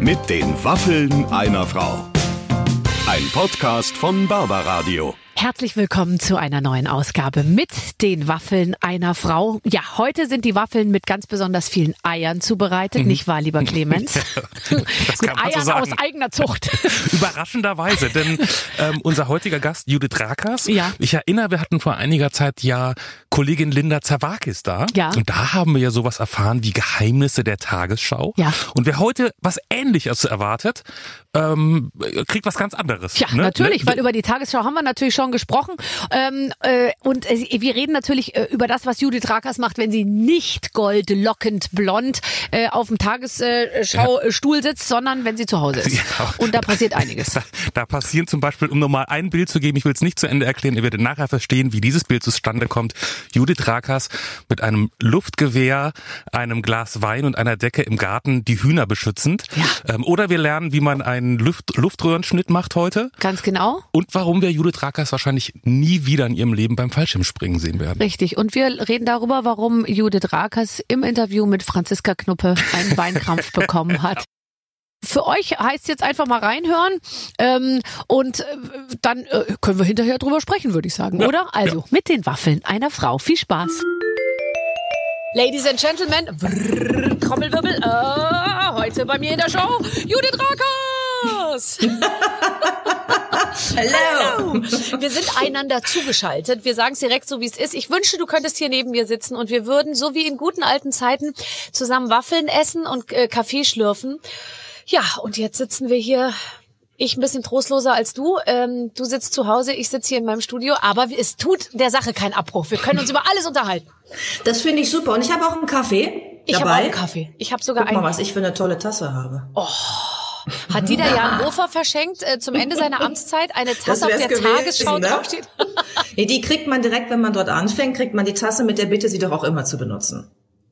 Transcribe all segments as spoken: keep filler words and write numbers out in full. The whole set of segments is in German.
Mit den Waffeln einer Frau. Ein Podcast von Barbaradio. Herzlich willkommen zu einer neuen Ausgabe mit den Waffeln einer Frau. Ja, heute sind die Waffeln mit ganz besonders vielen Eiern zubereitet, mhm. nicht wahr, lieber Clemens? Das mit Eiern so aus eigener Zucht. Überraschenderweise, denn ähm, unser heutiger Gast, Judith Rakers, ja. ich erinnere, wir hatten vor einiger Zeit ja Kollegin Linda Zerwakis da. Ja. Und da haben wir ja sowas erfahren wie Geheimnisse der Tagesschau. Ja. Und wer heute was Ähnliches erwartet, ähm, kriegt was ganz anderes. Ja, ne? natürlich, ne? weil über die Tagesschau haben wir natürlich schon gesprochen. Ähm, äh, und äh, wir reden natürlich äh, über das, was Judith Rakers macht, wenn sie nicht goldlockend blond äh, auf dem Tagesschaustuhl sitzt, sondern wenn sie zu Hause ist. Ja. Und da passiert einiges. Da, da passieren zum Beispiel, um nochmal ein Bild zu geben, ich will es nicht zu Ende erklären, ihr werdet nachher verstehen, wie dieses Bild zustande kommt. Judith Rakers mit einem Luftgewehr, einem Glas Wein und einer Decke im Garten, die Hühner beschützend. Ja. Ähm, oder wir lernen, wie man einen Luft, Luftröhrenschnitt macht heute. Ganz genau. Und warum wir Judith Rakers wahrscheinlich nie wieder in ihrem Leben beim Fallschirmspringen sehen werden. Richtig. Und wir reden darüber, warum Judith Rakers im Interview mit Franziska Knuppe einen Weinkrampf bekommen hat. Für euch heißt jetzt einfach mal reinhören ähm, und äh, dann äh, können wir hinterher drüber sprechen, würde ich sagen, ja, oder? Also, ja. Mit den Waffeln einer Frau. Viel Spaß. Ladies and Gentlemen, brrr, Trommelwirbel, äh, heute bei mir in der Show, Judith Rakers! Hallo. Hallo! Wir sind einander zugeschaltet. Wir sagen es direkt so, wie es ist. Ich wünschte, du könntest hier neben mir sitzen und wir würden, so wie in guten alten Zeiten, zusammen Waffeln essen und äh, Kaffee schlürfen. Ja, und jetzt sitzen wir hier, ich ein bisschen trostloser als du. Ähm, du sitzt zu Hause, ich sitze hier in meinem Studio, aber es tut der Sache keinen Abbruch. Wir können uns über alles unterhalten. Das finde ich super. Und ich habe auch einen Kaffee ich dabei. Ich habe auch einen Kaffee. Ich habe sogar Guck mal, einen. was ich für eine tolle Tasse habe. Oh. Hat Dieter Jan Hofer verschenkt, äh, zum Ende seiner Amtszeit eine Tasse, auf der gewesen, Tagesschau ne? draufsteht? Nee, die kriegt man direkt, wenn man dort anfängt, kriegt man die Tasse mit der Bitte, sie doch auch immer zu benutzen.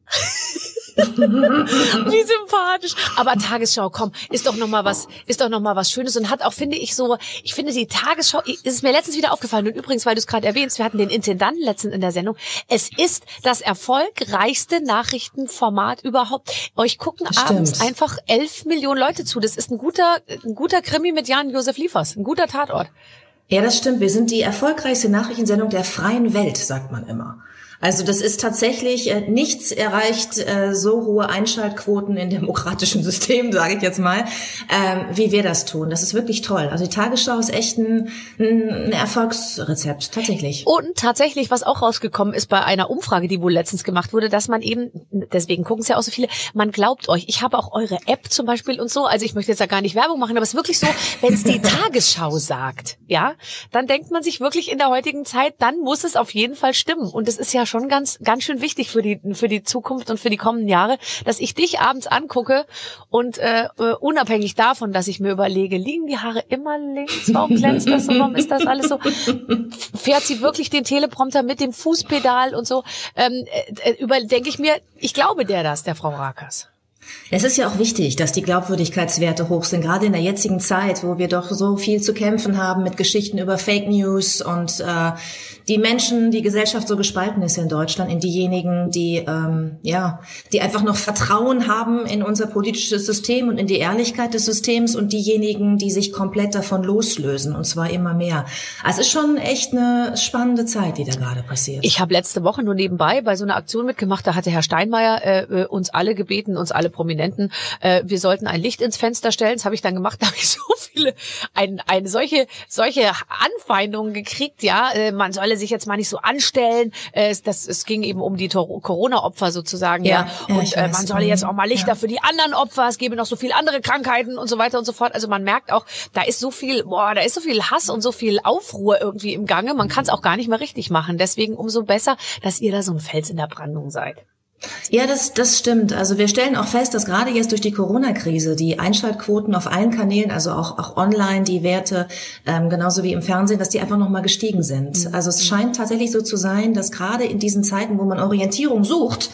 Wie sympathisch. Aber Tagesschau, komm, ist doch noch mal was, ist doch noch mal was Schönes und hat auch, finde ich so, ich finde die Tagesschau, ist es mir letztens wieder aufgefallen und übrigens, weil du es gerade erwähnst, wir hatten den Intendanten letztens in der Sendung. Es ist das erfolgreichste Nachrichtenformat überhaupt. Euch gucken das abends stimmt. einfach elf Millionen Leute zu. Das ist ein guter, ein guter Krimi mit Jan-Josef Liefers, ein guter Tatort. Ja, das stimmt. Wir sind die erfolgreichste Nachrichtensendung der freien Welt, sagt man immer. Also das ist tatsächlich, äh, nichts erreicht äh, so hohe Einschaltquoten in demokratischen Systemen, sage ich jetzt mal, ähm, wie wir das tun. Das ist wirklich toll. Also die Tagesschau ist echt ein, ein Erfolgsrezept, tatsächlich. Und tatsächlich, was auch rausgekommen ist bei einer Umfrage, die wohl letztens gemacht wurde, dass man eben, deswegen gucken es ja auch so viele, man glaubt euch, ich habe auch eure App zum Beispiel und so, also ich möchte jetzt da gar nicht Werbung machen, aber es ist wirklich so, wenn es die Tagesschau sagt, ja, dann denkt man sich wirklich in der heutigen Zeit, dann muss es auf jeden Fall stimmen. Und das ist ja schon ganz, ganz schön wichtig für die, für die Zukunft und für die kommenden Jahre, dass ich dich abends angucke und äh, unabhängig davon, dass ich mir überlege, liegen die Haare immer links, warum glänzt das so, warum ist das alles so, fährt sie wirklich den Teleprompter mit dem Fußpedal und so, ähm, äh, über, denke ich mir, ich glaube der das, der Frau Rakers. Es ist ja auch wichtig, dass die Glaubwürdigkeitswerte hoch sind, gerade in der jetzigen Zeit, wo wir doch so viel zu kämpfen haben mit Geschichten über Fake News und äh, die Menschen, die Gesellschaft so gespalten ist in Deutschland, in diejenigen, die ähm, ja, die einfach noch Vertrauen haben in unser politisches System und in die Ehrlichkeit des Systems und diejenigen, die sich komplett davon loslösen, und zwar immer mehr. Also es ist schon echt eine spannende Zeit, die da gerade passiert. Ich habe letzte Woche nur nebenbei bei so einer Aktion mitgemacht, da hatte Herr Steinmeier äh, uns alle gebeten, uns alle Prominenten, äh, wir sollten ein Licht ins Fenster stellen. Das habe ich dann gemacht, da habe ich so viele, ein, eine solche solche Anfeindungen gekriegt, ja, äh, man solle sich jetzt mal nicht so anstellen. Äh, das, es ging eben um die Tor- Corona-Opfer sozusagen, ja, ja. Und äh, man solle jetzt auch mal Lichter ja. für die anderen Opfer, es gäbe noch so viele andere Krankheiten und so weiter und so fort. Also man merkt auch, da ist so viel, boah, da ist so viel Hass und so viel Aufruhr irgendwie im Gange, man kann es auch gar nicht mehr richtig machen. Deswegen umso besser, dass ihr da so ein Fels in der Brandung seid. Ja, das, das stimmt. Also wir stellen auch fest, dass gerade jetzt durch die Corona-Krise die Einschaltquoten auf allen Kanälen, also auch, auch online, die Werte, ähm, genauso wie im Fernsehen, dass die einfach nochmal gestiegen sind. Also es scheint tatsächlich so zu sein, dass gerade in diesen Zeiten, wo man Orientierung sucht, ja.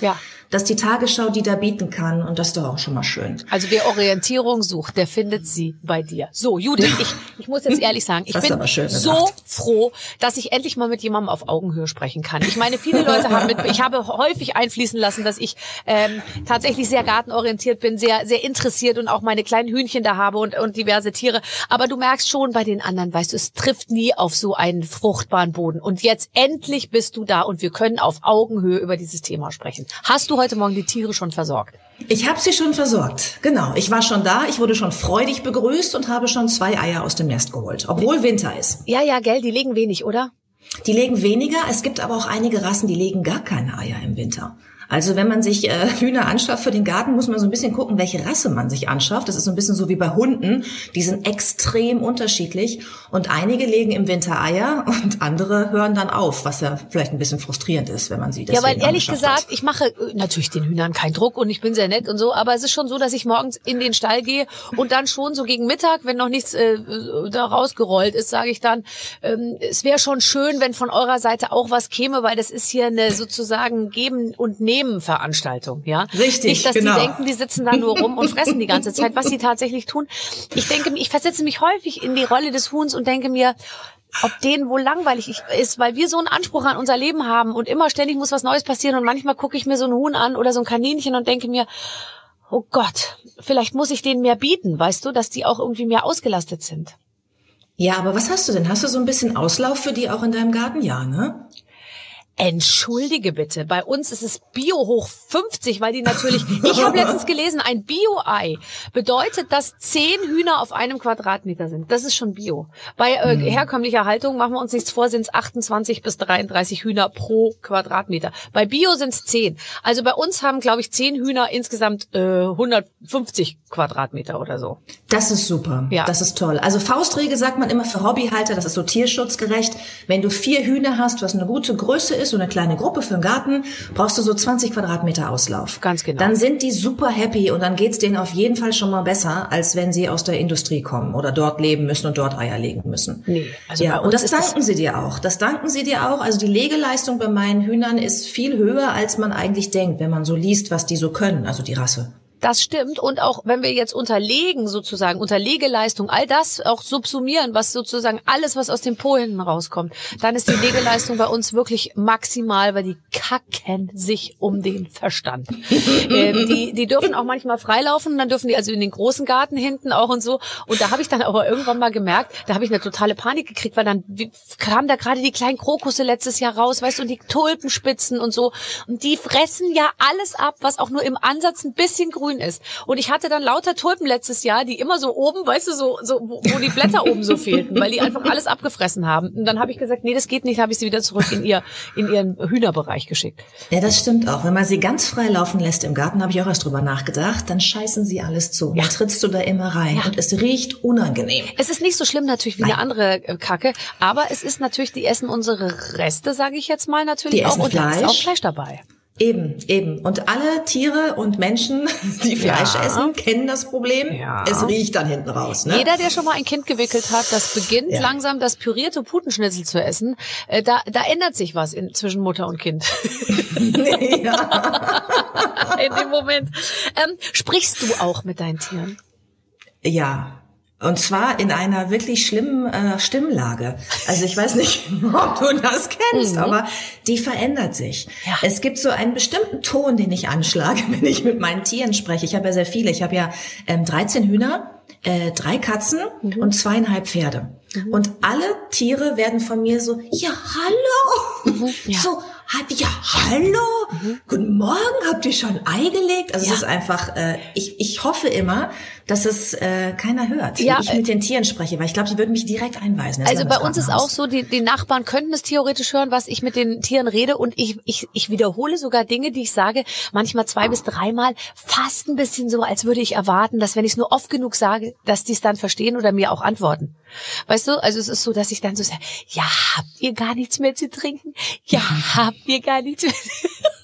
dass die Tagesschau die da bieten kann und das ist doch auch schon mal schön. Also wer Orientierung sucht, der findet sie bei dir. So, Judith, ich, ich muss jetzt ehrlich sagen, ich bin so froh, dass ich endlich mal mit jemandem auf Augenhöhe sprechen kann. Ich meine, viele Leute haben mit, ich habe häufig einfließen lassen, dass ich ähm, tatsächlich sehr gartenorientiert bin, sehr sehr interessiert und auch meine kleinen Hühnchen da habe und, und diverse Tiere. Aber du merkst schon bei den anderen, weißt du, es trifft nie auf so einen fruchtbaren Boden. Und jetzt endlich bist du da und wir können auf Augenhöhe über dieses Thema sprechen. Hast du heute Morgen die Tiere schon versorgt? Ich habe sie schon versorgt, genau. Ich war schon da, ich wurde schon freudig begrüßt und habe schon zwei Eier aus dem Nest geholt, obwohl Winter ist. Ja, ja, gell, die legen wenig, oder? Die legen weniger, es gibt aber auch einige Rassen, die legen gar keine Eier im Winter. Also wenn man sich äh, Hühner anschafft für den Garten, muss man so ein bisschen gucken, welche Rasse man sich anschafft. Das ist so ein bisschen so wie bei Hunden. Die sind extrem unterschiedlich. Und einige legen im Winter Eier und andere hören dann auf, was ja vielleicht ein bisschen frustrierend ist, wenn man sie deswegen Ja, weil ehrlich angeschafft gesagt, hat. ich mache natürlich den Hühnern keinen Druck und ich bin sehr nett und so, aber es ist schon so, dass ich morgens in den Stall gehe und dann schon so gegen Mittag, wenn noch nichts äh, da rausgerollt ist, sage ich dann, ähm, es wäre schon schön, wenn von eurer Seite auch was käme, weil das ist hier eine sozusagen Geben- und Nehmen-Veranstaltung, ja? Richtig, Nicht, dass genau. die denken, die sitzen da nur rum und fressen die ganze Zeit, was sie tatsächlich tun. Ich denke, ich versetze mich häufig in die Rolle des Huhns und denke mir, ob denen wohl langweilig ist, weil wir so einen Anspruch an unser Leben haben und immer ständig muss was Neues passieren und manchmal gucke ich mir so ein Huhn an oder so ein Kaninchen und denke mir, oh Gott, vielleicht muss ich denen mehr bieten, weißt du, dass die auch irgendwie mehr ausgelastet sind. Ja, aber was hast du denn? Hast du so ein bisschen Auslauf für die auch in deinem Garten? Ja, ne? Entschuldige bitte, bei uns ist es Bio hoch fünfzig, weil die natürlich, ich habe letztens gelesen, ein Bio-Ei bedeutet, dass zehn Hühner auf einem Quadratmeter sind. Das ist schon Bio. Bei äh, hm. herkömmlicher Haltung, machen wir uns nichts vor, sind es achtundzwanzig bis dreiunddreißig Hühner pro Quadratmeter. Bei Bio sind es zehn. Also bei uns haben, glaube ich, zehn Hühner insgesamt äh, hundertfünfzig Quadratmeter oder so. Das ist super, ja. Das ist toll. Also Faustregel sagt man immer für Hobbyhalter, das ist so tierschutzgerecht. Wenn du vier Hühner hast, was eine gute Größe ist, so eine kleine Gruppe für den Garten, brauchst du so zwanzig Quadratmeter Auslauf. Ganz genau. Dann sind die super happy und dann geht's denen auf jeden Fall schon mal besser, als wenn sie aus der Industrie kommen oder dort leben müssen und dort Eier legen müssen. Nee, also ja, bei uns und das ist danken das sie dir auch. Das danken sie dir auch. Also die Legeleistung bei meinen Hühnern ist viel höher, als man eigentlich denkt, wenn man so liest, was die so können, also die Rasse. Das stimmt. Und auch wenn wir jetzt unterlegen sozusagen, Unterlegeleistung, all das auch subsumieren, was sozusagen alles, was aus dem Po hinten rauskommt, dann ist die Legeleistung bei uns wirklich maximal, weil die kacken sich um den Verstand. ähm, die, die dürfen auch manchmal freilaufen, dann dürfen die also in den großen Garten hinten auch und so. Und da habe ich dann aber irgendwann mal gemerkt, da habe ich eine totale Panik gekriegt, weil dann kamen da gerade die kleinen Krokusse letztes Jahr raus, weißt du, und die Tulpenspitzen und so. Und die fressen ja alles ab, was auch nur im Ansatz ein bisschen grün ist. Und ich hatte dann lauter Tulpen letztes Jahr, die immer so oben, weißt du, so, so wo, wo die Blätter oben so fehlten, weil die einfach alles abgefressen haben. Und dann habe ich gesagt, nee, das geht nicht, habe ich sie wieder zurück in ihr in ihren Hühnerbereich geschickt. Ja, das stimmt auch. Wenn man sie ganz frei laufen lässt im Garten, habe ich auch erst drüber nachgedacht, dann scheißen sie alles zu. Ja. Dann trittst du da immer rein ja. Und es riecht unangenehm. Es ist nicht so schlimm natürlich wie Nein. eine andere Kacke, aber es ist natürlich, die essen unsere Reste, sage ich jetzt mal natürlich die auch. Essen Und da ist Fleisch. auch Fleisch dabei. Eben, eben. Und alle Tiere und Menschen, die Fleisch Ja. essen, kennen das Problem. Ja. Es riecht dann hinten raus. Ne? Jeder, der schon mal ein Kind gewickelt hat, das beginnt Ja. langsam das pürierte Putenschnitzel zu essen, äh, da, da ändert sich was in, zwischen Mutter und Kind. Ja. In dem Moment. Ähm, sprichst du auch mit deinen Tieren? Ja. Und zwar in einer wirklich schlimmen äh, Stimmlage. Also ich weiß nicht, ob du das kennst, Mhm. aber die verändert sich. Ja. Es gibt so einen bestimmten Ton, den ich anschlage, wenn ich mit meinen Tieren spreche. Ich habe ja sehr viele. Ich habe ja ähm, dreizehn Hühner, äh, drei Katzen Mhm. und zweieinhalb Pferde. Mhm. Und alle Tiere werden von mir so, ja, hallo. Mhm. Ja. So, ja, hallo. Mhm. Guten Morgen, habt ihr schon Ei gelegt? Also Ja. es ist einfach, äh, ich, ich hoffe immer, dass es äh, keiner hört, Ja, wie ich mit den Tieren spreche, weil ich glaube, die würden mich direkt einweisen. Also bei uns ist auch so, die, die Nachbarn könnten es theoretisch hören, was ich mit den Tieren rede, und ich, ich, ich wiederhole sogar Dinge, die ich sage, manchmal zwei bis dreimal, fast ein bisschen so, als würde ich erwarten, dass wenn ich es nur oft genug sage, dass die es dann verstehen oder mir auch antworten. Weißt du, also es ist so, dass ich dann so sage, ja, habt ihr gar nichts mehr zu trinken? Ja, habt ihr gar nichts mehr?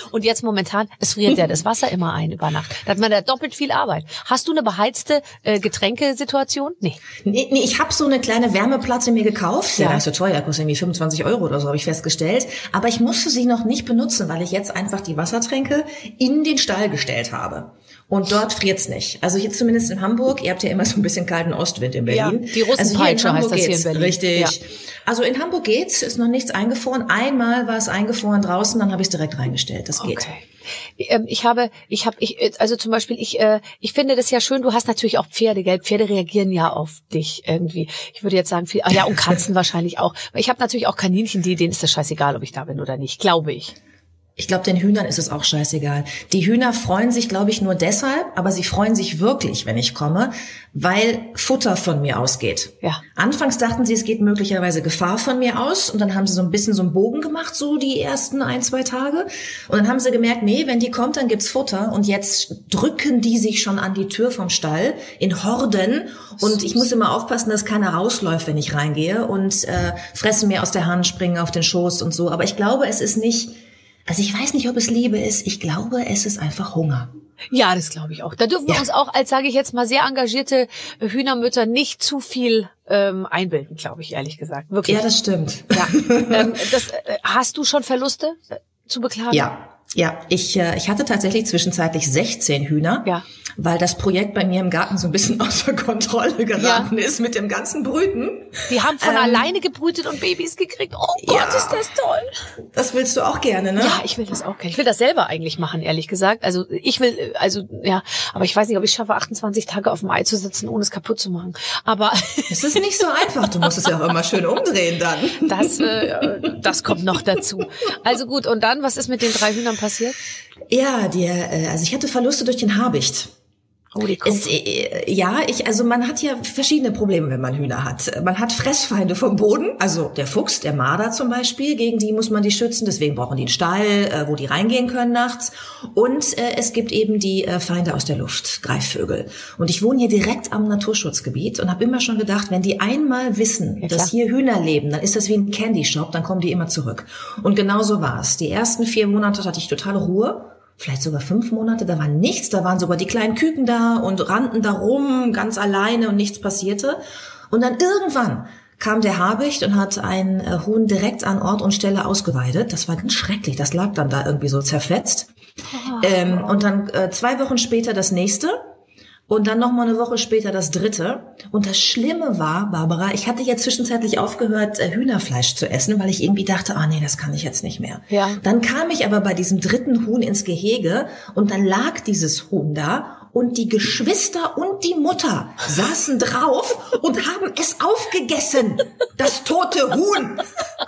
Und jetzt momentan, es friert ja das Wasser immer ein über Nacht. Da hat man da doppelt viel Arbeit. Hast du eine beheizte äh, Getränkesituation? Nee. Nee, nee, ich habe so eine kleine Wärmeplatte mir gekauft. Ja, ja, das ist so teuer, kostet irgendwie fünfundzwanzig Euro oder so, habe ich festgestellt. Aber ich musste sie noch nicht benutzen, weil ich jetzt einfach die Wassertränke in den Stall gestellt habe. Und dort friert's nicht. Also hier zumindest in Hamburg, ihr habt ja immer so ein bisschen kalten Ostwind in Berlin. Ja, die Russenpeitsche also heißt das hier in Berlin. Richtig. Ja. Also in Hamburg geht's, ist noch nichts eingefroren. Einmal war es eingefroren draußen, dann habe ich es direkt reingestellt. Das geht. Okay. Ich habe, ich habe, ich, also zum Beispiel, ich, äh, ich finde das ja schön. Du hast natürlich auch Pferde, gell? Pferde reagieren ja auf dich irgendwie. Ich würde jetzt sagen, viel, ja, und Katzen wahrscheinlich auch. Ich habe natürlich auch Kaninchen, die, denen ist das scheißegal, ob ich da bin oder nicht, glaube ich. Ich glaube, den Hühnern ist es auch scheißegal. Die Hühner freuen sich, glaube ich, nur deshalb, aber sie freuen sich wirklich, wenn ich komme, weil Futter von mir ausgeht. Ja. Anfangs dachten sie, es geht möglicherweise Gefahr von mir aus und dann haben sie so ein bisschen so einen Bogen gemacht, so die ersten ein, zwei Tage. Und dann haben sie gemerkt, nee, wenn die kommt, dann gibt's Futter und jetzt drücken die sich schon an die Tür vom Stall in Horden und ich muss immer aufpassen, dass keiner rausläuft, wenn ich reingehe und äh, fressen mir aus der Hand, springen auf den Schoß und so. Aber ich glaube, es ist nicht... Also ich weiß nicht, ob es Liebe ist. Ich glaube, es ist einfach Hunger. Ja, das glaube ich auch. Da dürfen wir ja. uns auch als, sage ich jetzt mal, sehr engagierte Hühnermütter nicht zu viel ähm, einbilden, glaube ich, ehrlich gesagt. Wirklich. Ja, das stimmt. Ja. ähm, das, äh, hast du schon Verluste äh, zu beklagen? Ja. Ja, ich äh, ich hatte tatsächlich zwischenzeitlich sechzehn Hühner, ja. weil das Projekt bei mir im Garten so ein bisschen außer Kontrolle geraten ja. ist mit dem ganzen Brüten. Die haben von ähm, alleine gebrütet und Babys gekriegt. Oh Gott, ja. ist das toll. Das willst du auch gerne, ne? Ja, ich will das auch gerne. Ich will das selber eigentlich machen, ehrlich gesagt. Also ich will, also ja, aber ich weiß nicht, ob ich schaffe, achtundzwanzig Tage auf dem Ei zu sitzen, ohne es kaputt zu machen. Aber es ist nicht so einfach. Du musst es ja auch immer schön umdrehen dann. Das, äh, das kommt noch dazu. Also gut, und dann, was ist mit den drei Hühnern passiert? Ja, der, also ich hatte Verluste durch den Habicht. Oh, die kommt. Es, äh, ja, ich, also man hat ja verschiedene Probleme, wenn man Hühner hat. Man hat Fressfeinde vom Boden, also der Fuchs, der Marder zum Beispiel, gegen die muss man die schützen, deswegen brauchen die einen Stall, äh, wo die reingehen können nachts. Und äh, es gibt eben die äh, Feinde aus der Luft, Greifvögel. Und ich wohne hier direkt am Naturschutzgebiet und habe immer schon gedacht, wenn die einmal wissen, ja, dass hier Hühner leben, dann ist das wie ein Candy Shop, dann kommen die immer zurück. Und genau so war es. Die ersten vier Monate hatte ich totale Ruhe. Vielleicht sogar fünf Monate, da war nichts, da waren sogar die kleinen Küken da und rannten da rum, ganz alleine und nichts passierte. Und dann irgendwann kam der Habicht und hat ein äh, Huhn direkt an Ort und Stelle ausgeweidet. Das war ganz schrecklich, das lag dann da irgendwie so zerfetzt. Oh. Ähm, und dann äh, zwei Wochen später das nächste. Und dann noch mal eine Woche später das dritte. Und das Schlimme war, Barbara, ich hatte ja zwischenzeitlich aufgehört, Hühnerfleisch zu essen, weil ich irgendwie dachte, ah nee, das kann ich jetzt nicht mehr. Ja. Dann kam ich aber bei diesem dritten Huhn ins Gehege und dann lag dieses Huhn da und die Geschwister und die Mutter saßen drauf und haben es aufgegessen. Das tote Huhn.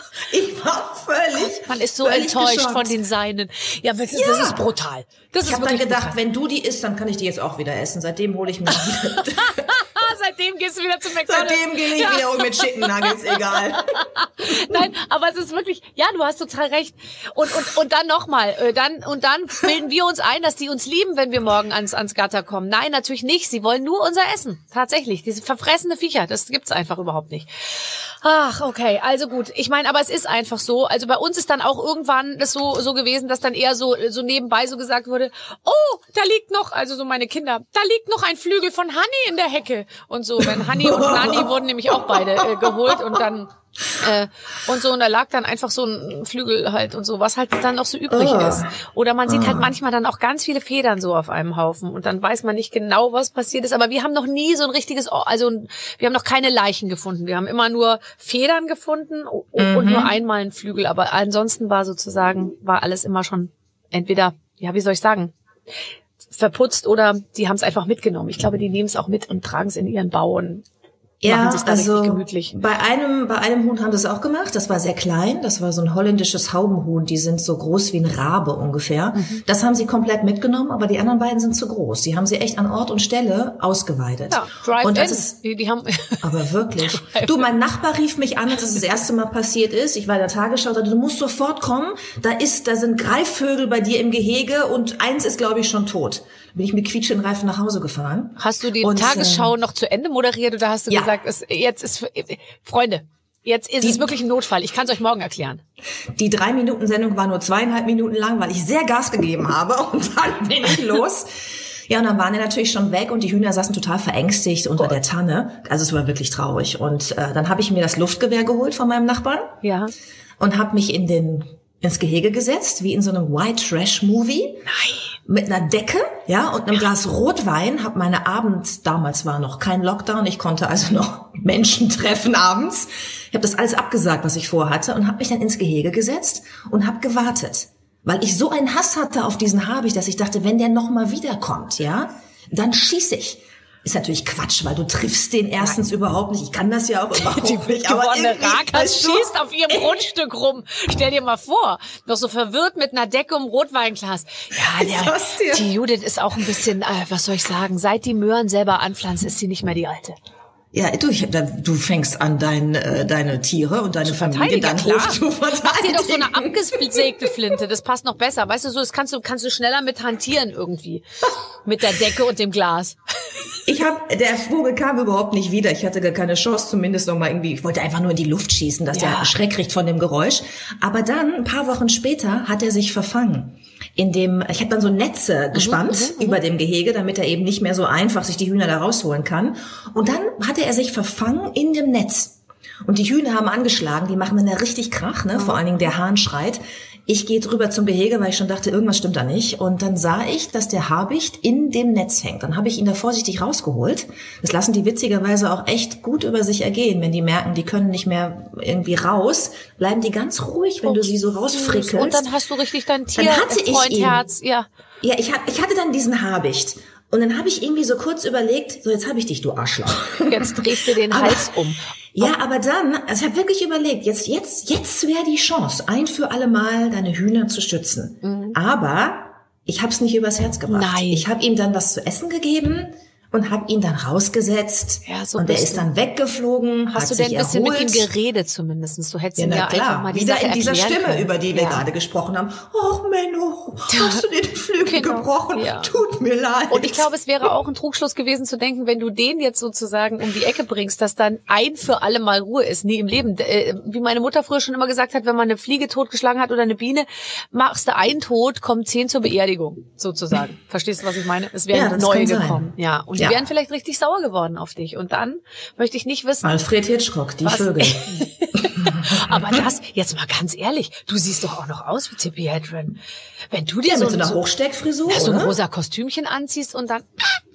Ich war völlig Man ist so enttäuscht geschockt. Von den Seinen. Ja, das ist, ja. das ist brutal. Das ich habe dann gedacht, brutal. Wenn du die isst, dann kann ich die jetzt auch wieder essen. Seitdem hole ich mir wieder... Seitdem gehst du wieder zum McDonald's. Seitdem gehe ich ja. wieder um mit Chicken Nuggets, egal. Nein, aber es ist wirklich, ja, du hast total recht. Und und und dann nochmal, dann und dann bilden wir uns ein, dass die uns lieben, wenn wir morgen ans ans Gatter kommen. Nein, natürlich nicht. Sie wollen nur unser Essen. Tatsächlich, diese verfressene Viecher, das gibt's einfach überhaupt nicht. Ach, okay, also gut. Ich meine, aber es ist einfach so. Also bei uns ist dann auch irgendwann das so so gewesen, dass dann eher so so nebenbei so gesagt wurde, oh, da liegt noch, also so meine Kinder, da liegt noch ein Flügel von Honey in der Hecke. Und so, wenn Honey und Nanny wurden nämlich auch beide äh, geholt und dann äh, und so, und da lag dann einfach so ein Flügel halt und so, was halt dann noch so übrig oh. ist. Oder man sieht halt manchmal dann auch ganz viele Federn so auf einem Haufen und dann weiß man nicht genau, was passiert ist. Aber wir haben noch nie so ein richtiges, also wir haben noch keine Leichen gefunden. Wir haben immer nur Federn gefunden und, mhm. und nur einmal einen Flügel. Aber ansonsten war sozusagen, war alles immer schon entweder, ja, wie soll ich sagen, verputzt oder die haben es einfach mitgenommen. Ich glaube, die nehmen es auch mit und tragen es in ihren Bau und ja, machen sich da also richtig gemütlich. Bei einem, bei einem Huhn haben sie es auch gemacht. Das war sehr klein. Das war so ein holländisches Haubenhuhn. Die sind so groß wie ein Rabe ungefähr. Mhm. Das haben sie komplett mitgenommen, aber die anderen beiden sind zu groß. Die haben sie echt an Ort und Stelle ausgeweidet. Ja, Drive und das in. ist, die, die haben aber wirklich. Du, mein Nachbar rief mich an, als es das erste Mal passiert ist. Ich war in der Tagesschau, sagte, du musst sofort kommen. Da ist, da sind Greifvögel bei dir im Gehege und eins ist, glaube ich, schon tot. Bin ich mit quietschenden Reifen nach Hause gefahren. Hast du die und, Tagesschau äh, noch zu Ende moderiert oder hast du ja. gesagt, es, jetzt ist, Freunde, Jetzt ist die, es wirklich ein Notfall. Ich kann es euch morgen erklären. Die Drei-Minuten-Sendung war nur zweieinhalb Minuten lang, weil ich sehr Gas gegeben habe. Und dann bin ich los. Ja, und dann waren die natürlich schon weg und die Hühner saßen total verängstigt unter der Tanne. Also es war wirklich traurig. Und äh, dann habe ich mir das Luftgewehr geholt von meinem Nachbarn. Ja. Und habe mich in den ins Gehege gesetzt, wie in so einem White Trash Movie. Nein. Mit einer Decke, ja, und einem Glas Rotwein. Hab meine Abend, damals war noch kein Lockdown, ich konnte also noch Menschen treffen abends. Ich habe das alles abgesagt, was ich vorhatte, und habe mich dann ins Gehege gesetzt und habe gewartet. Weil ich so einen Hass hatte auf diesen Habicht, dass ich dachte, wenn der nochmal wiederkommt, ja, dann schieß ich. Ist natürlich Quatsch, weil du triffst den erstens Nein. überhaupt nicht. Ich kann das ja auch überhaupt die nicht. Aber Rakas schießt auf ihrem Grundstück rum. Stell dir mal vor, noch so verwirrt mit einer Decke um Rotweinglas. Ja, der, die Judith ist auch ein bisschen, äh, was soll ich sagen, seit die Möhren selber anpflanzt, ist sie nicht mehr die Alte. Ja, du, ich, du fängst an, dein, äh, deine Tiere und deine Familie, deinen Hof zu verteidigen. Mach dir doch so eine abgesägte Flinte, das passt noch besser. Weißt du, so das kannst du kannst du schneller mit hantieren irgendwie. Mit der Decke und dem Glas. Ich hab, der Vogel kam überhaupt nicht wieder. Ich hatte gar keine Chance, zumindest noch mal irgendwie, ich wollte einfach nur in die Luft schießen, dass ja. der Schreck kriegt von dem Geräusch. Aber dann, ein paar Wochen später, hat er sich verfangen. In dem, ich habe dann so Netze gespannt mhm, über dem Gehege, damit er eben nicht mehr so einfach sich die Hühner da rausholen kann. Und dann hatte er sich verfangen in dem Netz. Und die Hühner haben angeschlagen, die machen dann ja richtig Krach, ne? Vor allen Dingen der Hahn schreit. Ich gehe drüber zum Gehege, weil ich schon dachte, irgendwas stimmt da nicht. Und dann sah ich, dass der Habicht in dem Netz hängt. Dann habe ich ihn da vorsichtig rausgeholt. Das lassen die witzigerweise auch echt gut über sich ergehen. Wenn die merken, die können nicht mehr irgendwie raus, bleiben die ganz ruhig, wenn oh, du sie so rausfrickelst. Und dann hast du richtig dein Tier-Freund-Herz. Ja, ja ich, ich hatte dann diesen Habicht. Und dann habe ich irgendwie so kurz überlegt, so jetzt habe ich dich, du Arschloch. Jetzt drehst du den Hals um. Ja, aber dann, also ich habe wirklich überlegt, jetzt jetzt jetzt wäre die Chance, ein für alle Mal deine Hühner zu stützen. Mhm. Aber ich habe es nicht übers Herz gebracht. Nein. Ich habe ihm dann was zu essen gegeben und habe ihn dann rausgesetzt. Ja, so und er ist dann weggeflogen. Hast hat du denn sich ein bisschen erholt. mit ihm geredet zumindest? Du hättest ja, ihm ja klar. einfach mal die Wieder Sache in dieser Stimme, können. über die wir ja. gerade gesprochen haben. Oh Menno, hast du dir die Flügel genau. gebrochen? Ja. Tut mir leid. Und ich glaube, es wäre auch ein Trugschluss gewesen zu denken, wenn du den jetzt sozusagen um die Ecke bringst, dass dann ein für alle Mal Ruhe ist. Nie im Leben. Wie meine Mutter früher schon immer gesagt hat, wenn man eine Fliege totgeschlagen hat oder eine Biene, machst du einen tot, kommen zehn zur Beerdigung, sozusagen. Verstehst du, was ich meine? Es wären ja, neue gekommen. Ja. Und die ja. wären vielleicht richtig sauer geworden auf dich. Und dann möchte ich nicht wissen. Alfred Hitchcock, die was? Vögel. Aber das, jetzt mal ganz ehrlich, du siehst doch auch noch aus wie Tippi Hedren. Wenn du dir ja, so, mit so einer so, Hochsteckfrisur, ja, so ein oder? rosa Kostümchen anziehst und dann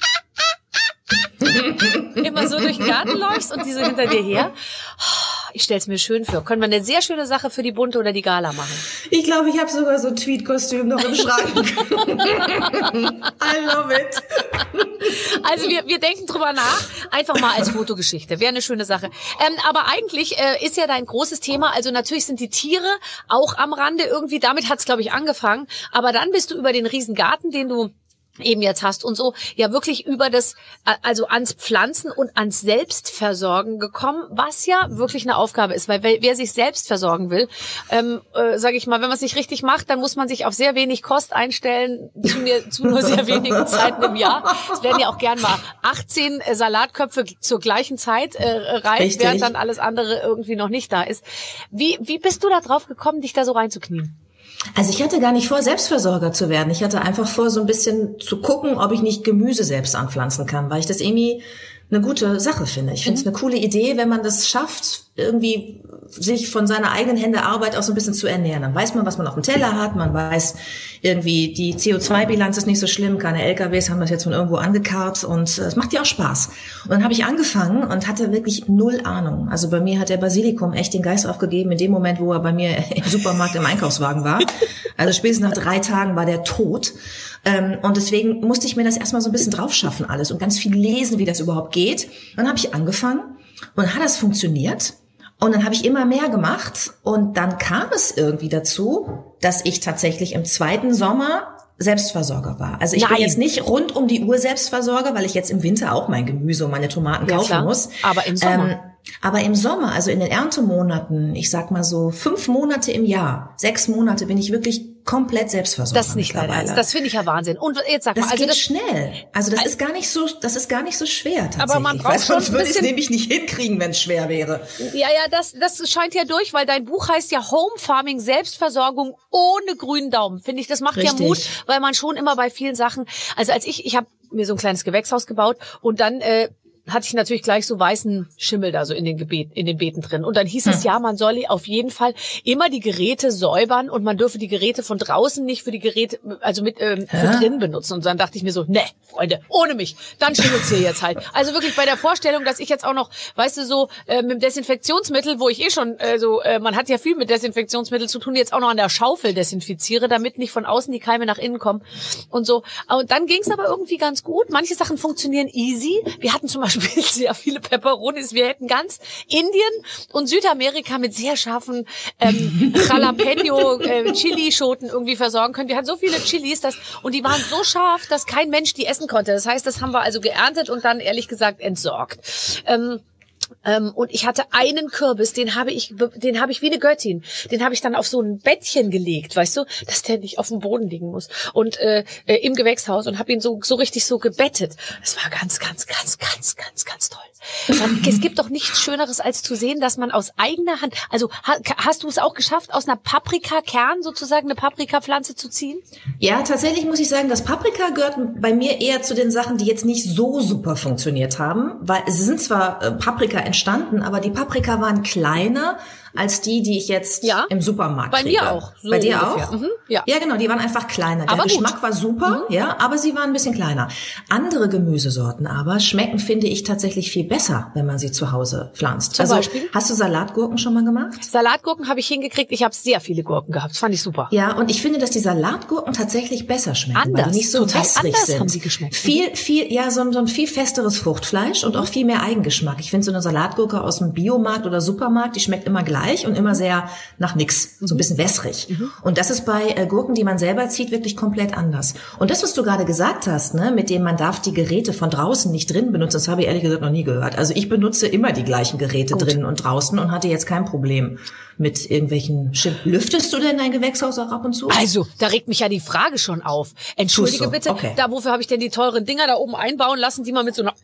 immer so durch den Garten läufst und diese hinter dir her. Ich stell's mir schön vor. Können wir eine sehr schöne Sache für die Bunte oder die Gala machen? Ich glaube, ich habe sogar so ein Tweed-Kostüm noch im Schrank. I love it. Also wir, wir denken drüber nach. Einfach mal als Fotogeschichte. Wäre eine schöne Sache. Ähm, aber eigentlich äh, ist ja dein großes Thema, also natürlich sind die Tiere auch am Rande irgendwie. Damit hat's, glaube ich, angefangen. Aber dann bist du über den Riesengarten, den du eben jetzt hast und so, ja wirklich über das, also ans Pflanzen und ans Selbstversorgen gekommen, was ja wirklich eine Aufgabe ist, weil wer sich selbst versorgen will, ähm, äh, sage ich mal, wenn man es nicht richtig macht, dann muss man sich auf sehr wenig Kost einstellen, zu, mir, zu nur sehr wenigen Zeiten im Jahr. Es werden ja auch gern mal achtzehn äh, Salatköpfe zur gleichen Zeit äh, reif, richtig. Während dann alles andere irgendwie noch nicht da ist. Wie, wie bist du da drauf gekommen, dich da so reinzuknien? Also ich hatte gar nicht vor, Selbstversorger zu werden. Ich hatte einfach vor, so ein bisschen zu gucken, ob ich nicht Gemüse selbst anpflanzen kann, weil ich das irgendwie eine gute Sache finde. Ich finde es eine coole Idee, wenn man das schafft, irgendwie sich von seiner eigenen Hände Arbeit auch so ein bisschen zu ernähren. Dann weiß man, was man auf dem Teller hat, man weiß irgendwie, die C O zwei Bilanz ist nicht so schlimm, keine L K Ws haben das jetzt von irgendwo angekarrt und es macht ja auch Spaß. Und dann habe ich angefangen und hatte wirklich null Ahnung. Also bei mir hat der Basilikum echt den Geist aufgegeben in dem Moment, wo er bei mir im Supermarkt im Einkaufswagen war. Also spätestens nach drei Tagen war der tot. Und deswegen musste ich mir das erstmal so ein bisschen drauf schaffen alles und ganz viel lesen, wie das überhaupt geht. Und dann habe ich angefangen und hat das funktioniert. Und dann habe ich immer mehr gemacht und dann kam es irgendwie dazu, dass ich tatsächlich im zweiten Sommer Selbstversorger war. Also ich Nein. bin jetzt nicht rund um die Uhr Selbstversorger, weil ich jetzt im Winter auch mein Gemüse und meine Tomaten ja, kaufen klar. muss. Aber im Sommer. Ähm, aber im Sommer, also in den Erntemonaten, ich sag mal so fünf Monate im Jahr, sechs Monate bin ich wirklich komplett Selbstversorgung. Das ist nicht dein Ernst. Das finde ich ja Wahnsinn. Und jetzt sag das mal, also geht das schnell. Also das ist gar nicht so, das ist gar nicht so schwer tatsächlich. Aber man braucht weil sonst schon ein würde ich es bisschen- nämlich nicht hinkriegen, wenn es schwer wäre. Ja, ja, das, das scheint ja durch, weil dein Buch heißt ja Home Farming, Selbstversorgung ohne grünen Daumen. Finde ich, das macht Richtig. ja Mut, weil man schon immer bei vielen Sachen, also als ich, ich habe mir so ein kleines Gewächshaus gebaut und dann äh, hatte ich natürlich gleich so weißen Schimmel da so in den Gebet, in den Beeten drin. Und dann hieß es, ja, man soll auf jeden Fall immer die Geräte säubern und man dürfe die Geräte von draußen nicht für die Geräte, also mit ähm, für Hä? drin benutzen. Und dann dachte ich mir so, ne, Freunde, ohne mich, dann schimmelt's hier jetzt halt. Also wirklich bei der Vorstellung, dass ich jetzt auch noch, weißt du, so äh, mit dem Desinfektionsmittel, wo ich eh schon, äh, so, äh, man hat ja viel mit Desinfektionsmittel zu tun, jetzt auch noch an der Schaufel desinfiziere, damit nicht von außen die Keime nach innen kommen und so. Und dann ging's aber irgendwie ganz gut. Manche Sachen funktionieren easy. Wir hatten zum Beispiel sehr viele Peperonis. Wir hätten ganz Indien und Südamerika mit sehr scharfen ähm, Jalapeno äh, Chilischoten irgendwie versorgen können. Wir hatten so viele Chilis, dass, und die waren so scharf, dass kein Mensch die essen konnte. Das heißt, das haben wir also geerntet und dann ehrlich gesagt entsorgt. Ähm, Ähm, und ich hatte einen Kürbis, den habe ich, den habe ich wie eine Göttin, den habe ich dann auf so ein Bettchen gelegt, weißt du, dass der nicht auf dem Boden liegen muss und äh, äh, im Gewächshaus und habe ihn so so richtig so gebettet. Das war ganz, ganz, ganz, ganz, ganz, ganz toll. Man, es gibt doch nichts Schöneres, als zu sehen, dass man aus eigener Hand, also ha, hast du es auch geschafft, aus einer Paprikakern sozusagen eine Paprikapflanze zu ziehen? Ja, tatsächlich muss ich sagen, das Paprika gehört bei mir eher zu den Sachen, die jetzt nicht so super funktioniert haben, weil es sind zwar äh, Paprika entstanden, aber die Paprika waren kleiner als die, die ich jetzt Ja. im Supermarkt Bei kriege. mir auch. So Bei dir ungefähr. auch? Mhm, ja. Ja, genau, die waren einfach kleiner. Der Aber gut. Geschmack war super, ja, aber sie waren ein bisschen kleiner. Andere Gemüsesorten aber schmecken, finde ich, tatsächlich viel besser, wenn man sie zu Hause pflanzt. Zum also, Beispiel? hast du Salatgurken schon mal gemacht? Salatgurken habe ich hingekriegt. Ich habe sehr viele Gurken gehabt. Das fand ich super. Ja, und ich finde, dass die Salatgurken tatsächlich besser schmecken, weil Anders, die nicht so total wässrig anders sind. haben sie geschmeckt. Viel, viel, ja, so ein, so ein viel festeres Fruchtfleisch und auch viel mehr Eigengeschmack. Ich finde so eine Salatgurke aus dem Biomarkt oder Supermarkt, die schmeckt immer gleich und immer sehr nach nix, so ein bisschen wässrig. Und das ist bei äh, Gurken, die man selber zieht, wirklich komplett anders. Und das, was du gerade gesagt hast, ne, mit dem man darf die Geräte von draußen nicht drin benutzen, das habe ich ehrlich gesagt noch nie gehört. Also ich benutze immer die gleichen Geräte Gut. drinnen und draußen und hatte jetzt kein Problem mit irgendwelchen Schimm. Lüftest du denn dein Gewächshaus auch ab und zu? Also, da regt mich ja die Frage schon auf. Entschuldige Tust du? bitte, Okay. da wofür habe ich denn die teuren Dinger da oben einbauen lassen, die man mit so einer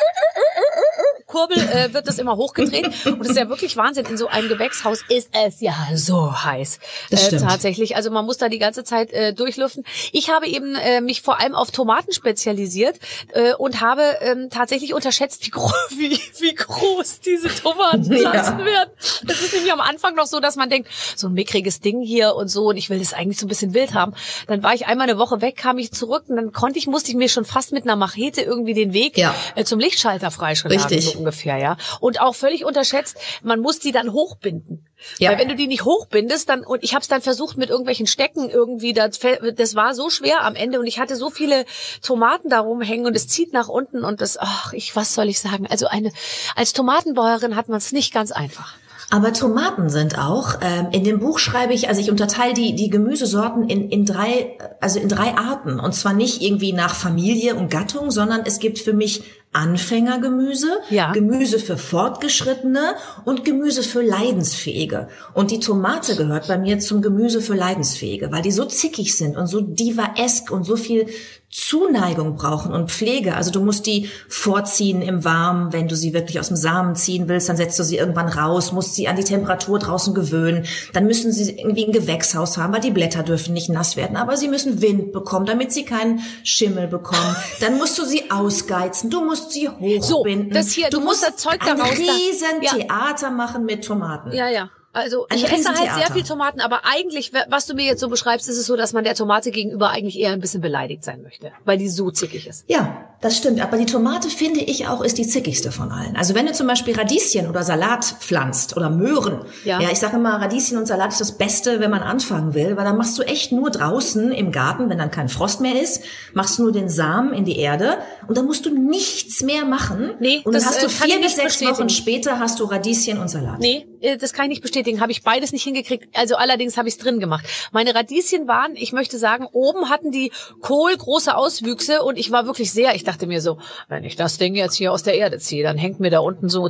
Kurbel äh, wird das immer hochgedreht und das ist ja wirklich Wahnsinn. In so einem Gewächshaus ist es ja so heiß. Das äh, stimmt. Tatsächlich, also man muss da die ganze Zeit äh, durchlüften. Ich habe eben äh, mich vor allem auf Tomaten spezialisiert äh, und habe ähm, tatsächlich unterschätzt, wie, gro wie, wie groß diese Tomatenpflanzen Ja. werden. Das ist nämlich am Anfang noch so, dass man denkt, so ein mickriges Ding hier und so und ich will das eigentlich so ein bisschen wild haben. Dann war ich einmal eine Woche weg, kam ich zurück und dann konnte ich, musste ich mir schon fast mit einer Machete irgendwie den Weg Ja. äh, zum Lichtschalter freischlagen. Richtig. So ungefähr, ja. Und auch völlig unterschätzt, man muss die dann hochbinden. Ja. Weil wenn du die nicht hochbindest, dann, und ich habe es dann versucht mit irgendwelchen Stecken irgendwie, das, das war so schwer am Ende und ich hatte so viele Tomaten da rumhängen und es zieht nach unten und das, ach, ich, was soll ich sagen? Also eine, als Tomatenbäuerin hat man es nicht ganz einfach. Aber Tomaten sind auch, ähm, in dem Buch schreibe ich, also ich unterteile die, die Gemüsesorten in, in drei, also in drei Arten. Und zwar nicht irgendwie nach Familie und Gattung, sondern es gibt für mich Anfängergemüse, Ja. Gemüse für Fortgeschrittene und Gemüse für Leidensfähige. Und die Tomate gehört bei mir zum Gemüse für Leidensfähige, weil die so zickig sind und so divaesk und so viel Zuneigung brauchen und Pflege. Also du musst die vorziehen im Warmen, wenn du sie wirklich aus dem Samen ziehen willst, dann setzt du sie irgendwann raus, musst sie an die Temperatur draußen gewöhnen. Dann müssen sie irgendwie ein Gewächshaus haben, weil die Blätter dürfen nicht nass werden, aber sie müssen Wind bekommen, damit sie keinen Schimmel bekommen. Dann musst du sie ausgeizen, du musst sie hochbinden. So, das hier, du musst das Zeug ein daraus da- riesen Ja. Theater machen mit Tomaten. Ja, ja. Also Ein ich esse halt Riesentheater. sehr viel Tomaten, aber eigentlich, was du mir jetzt so beschreibst, ist es so, dass man der Tomate gegenüber eigentlich eher ein bisschen beleidigt sein möchte, weil die so zickig ist. Ja, das stimmt. Aber die Tomate, finde ich auch, ist die zickigste von allen. Also wenn du zum Beispiel Radieschen oder Salat pflanzt oder Möhren. Ja. Ja, ich sage immer, Radieschen und Salat ist das Beste, wenn man anfangen will, weil dann machst du echt nur draußen im Garten, wenn dann kein Frost mehr ist, machst du nur den Samen in die Erde und dann musst du nichts mehr machen. Nee, und dann das, hast du äh, kann vier ich bis nicht sechs bestätigen. Wochen später hast du Radieschen und Salat. Nee, äh, das kann ich nicht bestätigen. Habe ich beides nicht hingekriegt. Also allerdings habe ich es drin gemacht. Meine Radieschen waren, ich möchte sagen, oben hatten die Kohl große Auswüchse und ich war wirklich sehr, ich dachte mir so, wenn ich das Ding jetzt hier aus der Erde ziehe, dann hängt mir da unten so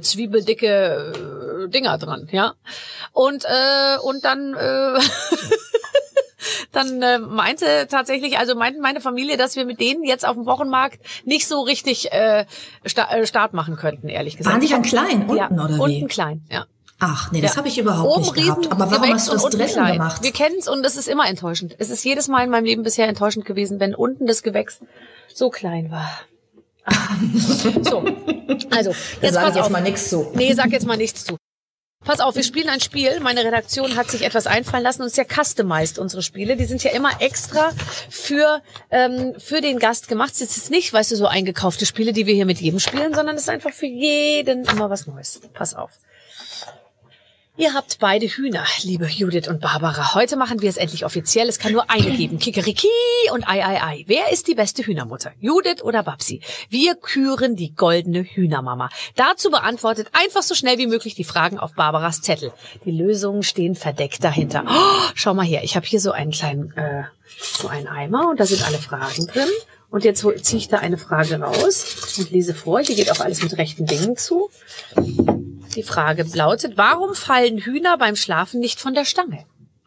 zwiebeldicke äh, Dinger dran, ja. Und äh, und dann äh, dann äh, meinte tatsächlich, also meinte meine Familie, dass wir mit denen jetzt auf dem Wochenmarkt nicht so richtig äh, sta- äh, Start machen könnten, ehrlich gesagt. Waren die dann klein, unten ja, oder wie? Unten klein, ja. Ach, nee, das ja. habe ich überhaupt Oben nicht gehabt. Aber warum Gewächs hast du das und unten drinnen klein. gemacht? Wir kennen es und es ist immer enttäuschend. Es ist jedes Mal in meinem Leben bisher enttäuschend gewesen, wenn unten das Gewächs so klein war. Ah. So, also, jetzt sag pass ich jetzt auf. mal nichts zu. Nee, sag jetzt mal nichts zu. Pass auf, wir spielen ein Spiel. Meine Redaktion hat sich etwas einfallen lassen und ist ja customized, unsere Spiele. Die sind ja immer extra für ähm, für den Gast gemacht. Es ist nicht, weißt du, so eingekaufte Spiele, die wir hier mit jedem spielen, sondern es ist einfach für jeden immer was Neues. Pass auf. Ihr habt beide Hühner, liebe Judith und Barbara. Heute machen wir es endlich offiziell. Es kann nur eine geben. Kikeriki und Ei, Ei, Ei. Wer ist die beste Hühnermutter? Judith oder Babsi? Wir küren die goldene Hühnermama. Dazu beantwortet einfach so schnell wie möglich die Fragen auf Barbaras Zettel. Die Lösungen stehen verdeckt dahinter. Oh, schau mal her. Ich habe hier so einen kleinen, äh, so einen Eimer und da sind alle Fragen drin. Und jetzt ziehe ich da eine Frage raus und lese vor. Hier geht auch alles mit rechten Dingen zu. Die Frage lautet, warum fallen Hühner beim Schlafen nicht von der Stange?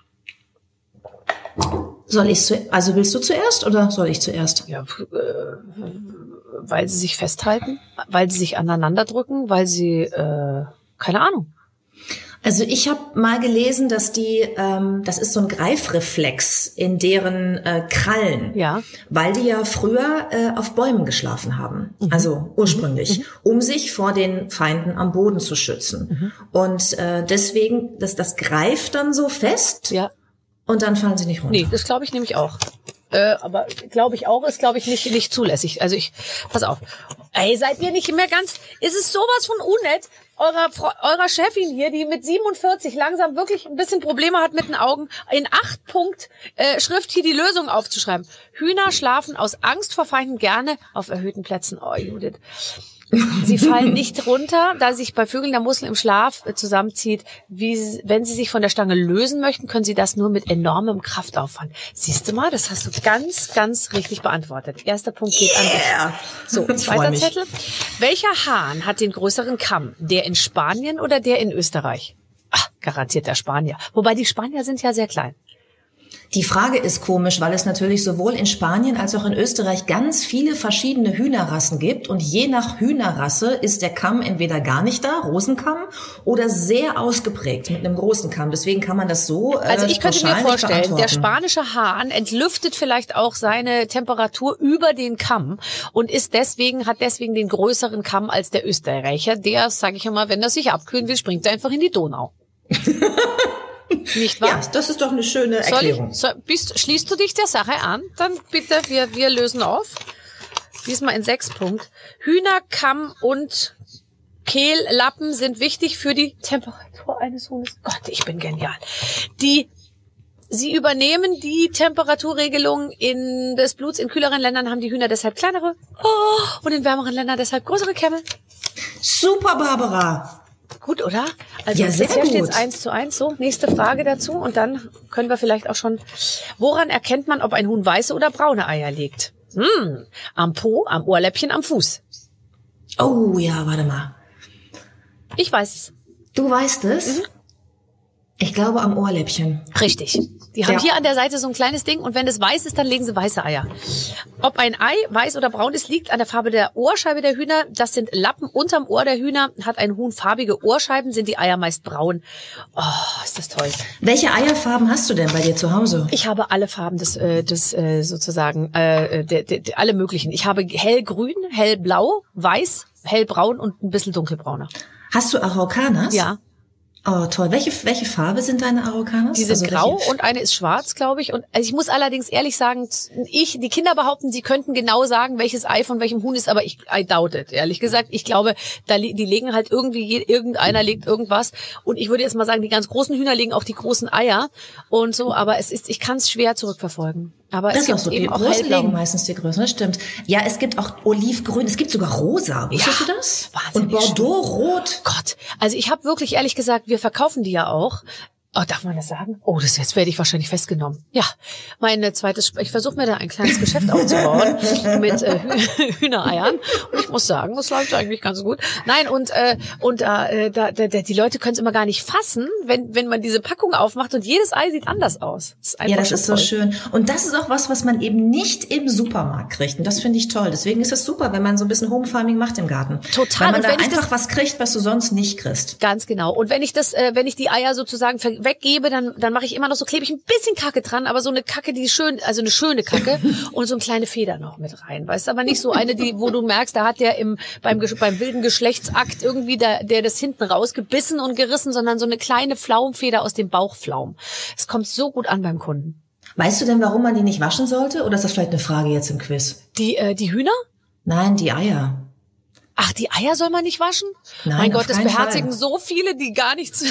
Soll ich zu, also willst du zuerst oder soll ich zuerst? Ja, äh, weil sie sich festhalten, weil sie sich aneinander drücken, weil sie, äh, keine Ahnung. Also ich habe mal gelesen, dass die, ähm, das ist so ein Greifreflex in deren äh, Krallen, Ja. weil die ja früher äh, auf Bäumen geschlafen haben, Mhm. also ursprünglich, Mhm. um sich vor den Feinden am Boden zu schützen. Mhm. Und äh, deswegen, dass das greift dann so fest Ja. und dann fallen sie nicht runter. Nee, das glaube ich nämlich auch. Äh, aber glaube ich auch, ist glaube ich nicht nicht zulässig. Also ich, pass auf. Ey, seid ihr nicht mehr ganz, ist es sowas von unnett, eurer, Fre- eurer Chefin hier, die mit siebenundvierzig langsam wirklich ein bisschen Probleme hat mit den Augen, in acht Punkt äh, Schrift hier die Lösung aufzuschreiben. Hühner schlafen aus Angst vor Feinden gerne auf erhöhten Plätzen. Oh, Judith. Sie fallen nicht runter, da sich bei Vögeln der Muskel im Schlaf äh, zusammenzieht. Wie, sie- wenn sie sich von der Stange lösen möchten, können sie das nur mit enormem Kraftaufwand. Siehst du mal, das hast du ganz, ganz richtig beantwortet. Erster Punkt geht an Yeah. dich. So, zweiter Zettel. Welcher Hahn hat den größeren Kamm? Der in Spanien oder der in Österreich? Ach, garantiert der Spanier. Wobei die Spanier sind ja sehr klein. Die Frage ist komisch, weil es natürlich sowohl in Spanien als auch in Österreich ganz viele verschiedene Hühnerrassen gibt und je nach Hühnerrasse ist der Kamm entweder gar nicht da, Rosenkamm, oder sehr ausgeprägt mit einem großen Kamm. Deswegen kann man das so äh, Also ich könnte mir pauschal nicht vorstellen, der beantworten. spanische Hahn entlüftet vielleicht auch seine Temperatur über den Kamm und ist deswegen, hat deswegen den größeren Kamm als der Österreicher. Der, sage ich immer, wenn er sich abkühlen will, springt er einfach in die Donau. Nicht wahr? Ja, das ist doch eine schöne Soll Erklärung. ich, so, bist, schließt du dich der Sache an? Dann bitte, wir, wir lösen auf. Diesmal in sechs Punkt. Hühner, Kamm und Kehllappen sind wichtig für die Temperatur eines Huhnes. Gott, ich bin genial. Die, sie übernehmen die Temperaturregelung in des Bluts. In kühleren Ländern haben die Hühner deshalb kleinere oh, und in wärmeren Ländern deshalb größere Kämme. Super, Barbara. Gut, oder? Also Ja, sehr bisher steht gut. es eins zu eins. So, nächste Frage dazu. Und dann können wir vielleicht auch schon... Woran erkennt man, ob ein Huhn weiße oder braune Eier legt? Hm, am Po, am Ohrläppchen, am Fuß. Oh ja, warte mal. Ich weiß es. Du weißt es? Mhm. Ich glaube am Ohrläppchen. Richtig. Die haben Ja. hier an der Seite so ein kleines Ding und wenn es weiß ist, dann legen sie weiße Eier. Ob ein Ei weiß oder braun ist, liegt an der Farbe der Ohrscheibe der Hühner. Das sind Lappen unterm Ohr der Hühner. Hat ein Huhn farbige Ohrscheiben, sind die Eier meist braun. Oh, ist das toll. Welche Eierfarben hast du denn bei dir zu Hause? Ich habe alle Farben des, äh, des äh, sozusagen, äh, de, de, de, alle möglichen. Ich habe hellgrün, hellblau, weiß, hellbraun und ein bisschen dunkelbrauner. Hast du Araucanas? Ja. Oh, toll. Welche, welche Farbe sind deine Araucanas? Die sind Also grau welche- und eine ist schwarz, glaube ich. Und also ich muss allerdings ehrlich sagen, ich, die Kinder behaupten, sie könnten genau sagen, welches Ei von welchem Huhn ist, aber ich, I doubt it, ehrlich gesagt. Ich glaube, da, li- die legen halt irgendwie, je- irgendeiner legt irgendwas. Und ich würde jetzt mal sagen, die ganz großen Hühner legen auch die großen Eier und so, aber es ist, ich kann es schwer zurückverfolgen. Aber Das es ist auch gibt so. Die eben auch Großen hellblau. legen meistens die Größen, das stimmt. Ja, es gibt auch Olivgrün, es gibt sogar Rosa. Wusstest Ja, du das? wahnsinnig Und Bordeaux-Rot. Gott, also ich habe wirklich ehrlich gesagt, wir verkaufen die ja auch. Oh, darf man das sagen? Oh, das jetzt werde ich wahrscheinlich festgenommen. Ja, mein äh, zweites, ich versuche mir da ein kleines Geschäft aufzubauen mit äh, Hühnereiern und ich muss sagen, das läuft eigentlich ganz gut. Nein, und äh, und äh, da, da, die Leute können es immer gar nicht fassen, wenn wenn man diese Packung aufmacht und jedes Ei sieht anders aus. Das ist ja, das ist so schön. Und das ist auch was, was man eben nicht im Supermarkt kriegt. Und das finde ich toll. Deswegen ist es super, wenn man so ein bisschen Home Farming macht im Garten. Total. Weil man und da wenn einfach das, was kriegt, was du sonst nicht kriegst. Ganz genau. Und wenn ich das, äh, wenn ich die Eier sozusagen weggebe, dann dann mache ich immer noch so, klebe ich ein bisschen Kacke dran, aber so eine Kacke, die schön, also eine schöne Kacke und so eine kleine Feder noch mit rein. Weißt du, aber nicht so eine, die, wo du merkst, da hat der im beim beim wilden Geschlechtsakt irgendwie der der das hinten rausgebissen und gerissen, sondern so eine kleine Pflaumenfeder aus dem Bauchpflaum. Es kommt so gut an beim Kunden. Weißt du denn, warum man die nicht waschen sollte? Oder ist das vielleicht eine Frage jetzt im Quiz? Die äh, die Hühner? Nein, die Eier. Ach, die Eier soll man nicht waschen? Nein, mein Gott, das beherzigen Fall. so viele, die gar nichts,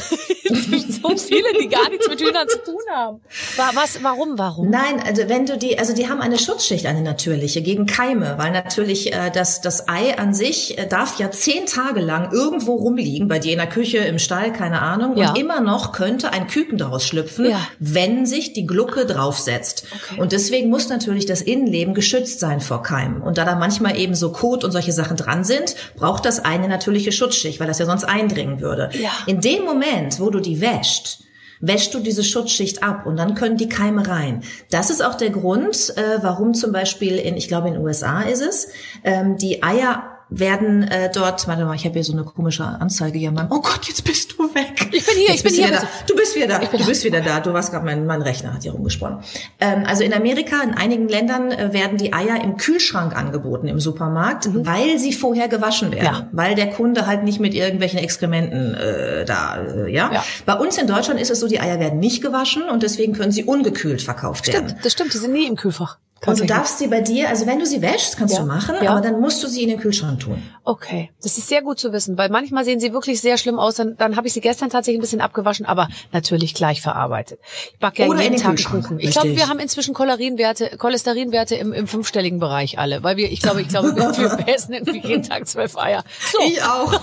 so viele, die gar nichts mit Hühnern zu tun haben. Was, warum, warum? Nein, also wenn du die, also die haben eine Schutzschicht, eine natürliche, gegen Keime, weil natürlich äh, das, das Ei an sich äh, darf ja zehn Tage lang irgendwo rumliegen, bei dir in der Küche, im Stall, keine Ahnung, ja. und immer noch könnte ein Küken daraus schlüpfen, ja. wenn sich die Glucke draufsetzt. Okay. Und deswegen muss natürlich das Innenleben geschützt sein vor Keimen. Und da da manchmal eben so Kot und solche Sachen dran sind, braucht das eine natürliche Schutzschicht, weil das ja sonst eindringen würde. Ja. In dem Moment, wo du die wäschst, wäschst du diese Schutzschicht ab und dann können die Keime rein. Das ist auch der Grund, äh, warum zum Beispiel in, ich glaube in den U S A ist es, ähm, die Eier werden äh, dort, warte mal, ich habe hier so eine komische Anzeige hier. Oh Gott, jetzt bist du weg. Ich bin hier, jetzt ich bin hier. Da. Du bist wieder da. Ich bin du bist wieder da. Du warst gerade, mein, mein Rechner hat hier rumgesponnen. Ähm, also in Amerika, in einigen Ländern äh, werden die Eier im Kühlschrank angeboten im Supermarkt, mhm. weil sie vorher gewaschen werden. Ja. Weil der Kunde halt nicht mit irgendwelchen Exkrementen äh, da, äh, ja? ja. Bei uns in Deutschland ist es so, die Eier werden nicht gewaschen und deswegen können sie ungekühlt verkauft stimmt, werden. Das stimmt, die sind nie im Kühlfach. Und du darfst sie bei dir, also wenn du sie wäschst, kannst ja. du machen, ja. aber dann musst du sie in den Kühlschrank tun. Okay, das ist sehr gut zu wissen, weil manchmal sehen sie wirklich sehr schlimm aus. Dann, dann habe ich sie gestern tatsächlich ein bisschen abgewaschen, aber natürlich gleich verarbeitet. Ich backe ja Oder jeden in den Tag Kühlschrank. Kuchen. Ich glaube, wir haben inzwischen Cholesterinwerte, Cholesterinwerte im, im fünfstelligen Bereich alle, weil wir, ich glaube, ich glaube, wir, wir essen irgendwie jeden Tag zwölf Eier. So. Ich auch.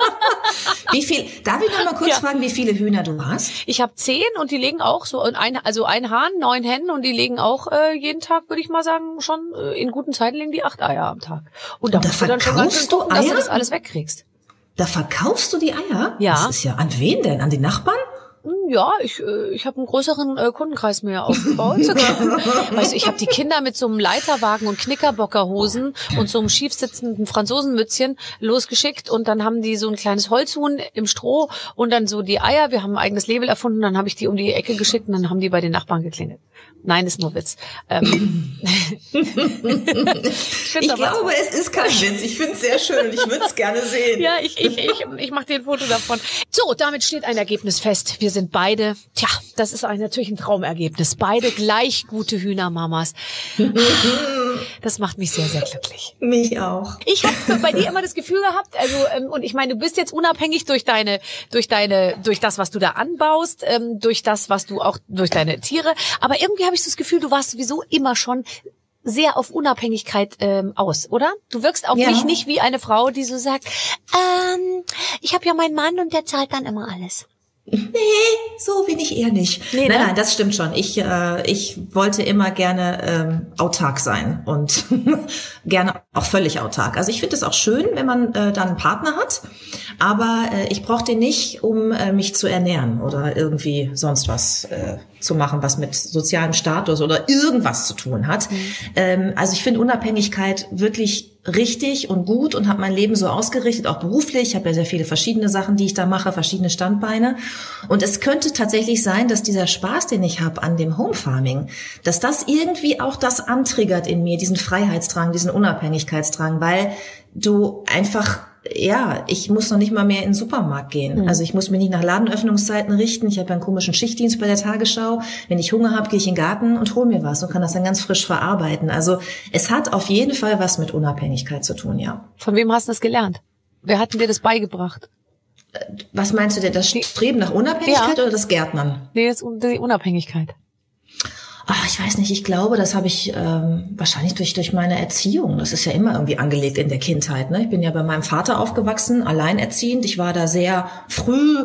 Wie viel? Darf ich noch mal kurz ja. fragen, wie viele Hühner du hast? Ich habe zehn und die legen auch so ein, also ein Hahn, neun Hennen und die legen auch äh, jeden Tag, würde ich mal sagen, schon in guten Zeiten legen die acht Eier am Tag. Und da, und da musst du dann schon ganz schön gucken, dass du das alles wegkriegst. Da verkaufst du die Eier? Ja. Das ist ja, an wen denn? An die Nachbarn? Ja, ich ich habe einen größeren äh, Kundenkreis mir aufgebaut. Weißt du, ich habe die Kinder mit so einem Leiterwagen und Knickerbockerhosen und so einem schiefsitzenden Franzosenmützchen losgeschickt und dann haben die so ein kleines Holzhuhn im Stroh und dann so die Eier. Wir haben ein eigenes Label erfunden, dann habe ich die um die Ecke geschickt und dann haben die bei den Nachbarn geklingelt. Nein, ist nur Witz. Ähm. ich ich glaube, es ist kein Witz. Ich finde es sehr schön und ich würde es gerne sehen. Ja, ich ich ich, ich mache dir ein Foto davon. So, damit steht ein Ergebnis fest. Wir sind beide, tja, das ist ein, natürlich ein Traumergebnis. Beide gleich gute Hühnermamas. Das macht mich sehr, sehr glücklich. Mich auch. Ich habe bei dir immer das Gefühl gehabt, also ähm, und ich meine, du bist jetzt unabhängig durch deine, durch deine, durch das, was du da anbaust, ähm, durch das, was du auch durch deine Tiere. Aber irgendwie habe ich so das Gefühl, du warst sowieso immer schon sehr auf Unabhängigkeit ähm, aus, oder? Du wirkst auf ja. mich nicht wie eine Frau, die so sagt, ähm, ich habe ja meinen Mann und der zahlt dann immer alles. Nee, so bin ich eher nicht. Nee, nein, ne? nein, das stimmt schon. Ich, äh, ich wollte immer gerne ähm, autark sein und gerne auch völlig autark. Also ich finde es auch schön, wenn man äh, dann einen Partner hat, aber äh, ich brauche den nicht, um äh, mich zu ernähren oder irgendwie sonst was äh, zu machen, was mit sozialem Status oder irgendwas zu tun hat. Mhm. Ähm, also ich finde Unabhängigkeit wirklich richtig und gut und habe mein Leben so ausgerichtet, auch beruflich. Ich habe ja sehr viele verschiedene Sachen, die ich da mache, verschiedene Standbeine. Und es könnte tatsächlich sein, dass dieser Spaß, den ich habe an dem Home Farming, dass das irgendwie auch das antriggert in mir, diesen Freiheitsdrang, diesen Unabhängigkeitsdrang, weil du einfach, ja, ich muss noch nicht mal mehr in den Supermarkt gehen. Mhm. Also ich muss mich nicht nach Ladenöffnungszeiten richten. Ich habe einen komischen Schichtdienst bei der Tagesschau. Wenn ich Hunger habe, gehe ich in den Garten und hole mir was und kann das dann ganz frisch verarbeiten. Also es hat auf jeden Fall was mit Unabhängigkeit zu tun, ja. Von wem hast du das gelernt? Wer hat dir das beigebracht? Was meinst du denn? Das Streben nach Unabhängigkeit ja. oder das Gärtnern? Nee, das, die Unabhängigkeit. Ach, ich weiß nicht, ich glaube, das habe ich ähm, wahrscheinlich durch durch meine Erziehung. Das ist ja immer irgendwie angelegt in der Kindheit. Ne? Ich bin ja bei meinem Vater aufgewachsen, alleinerziehend. Ich war da sehr früh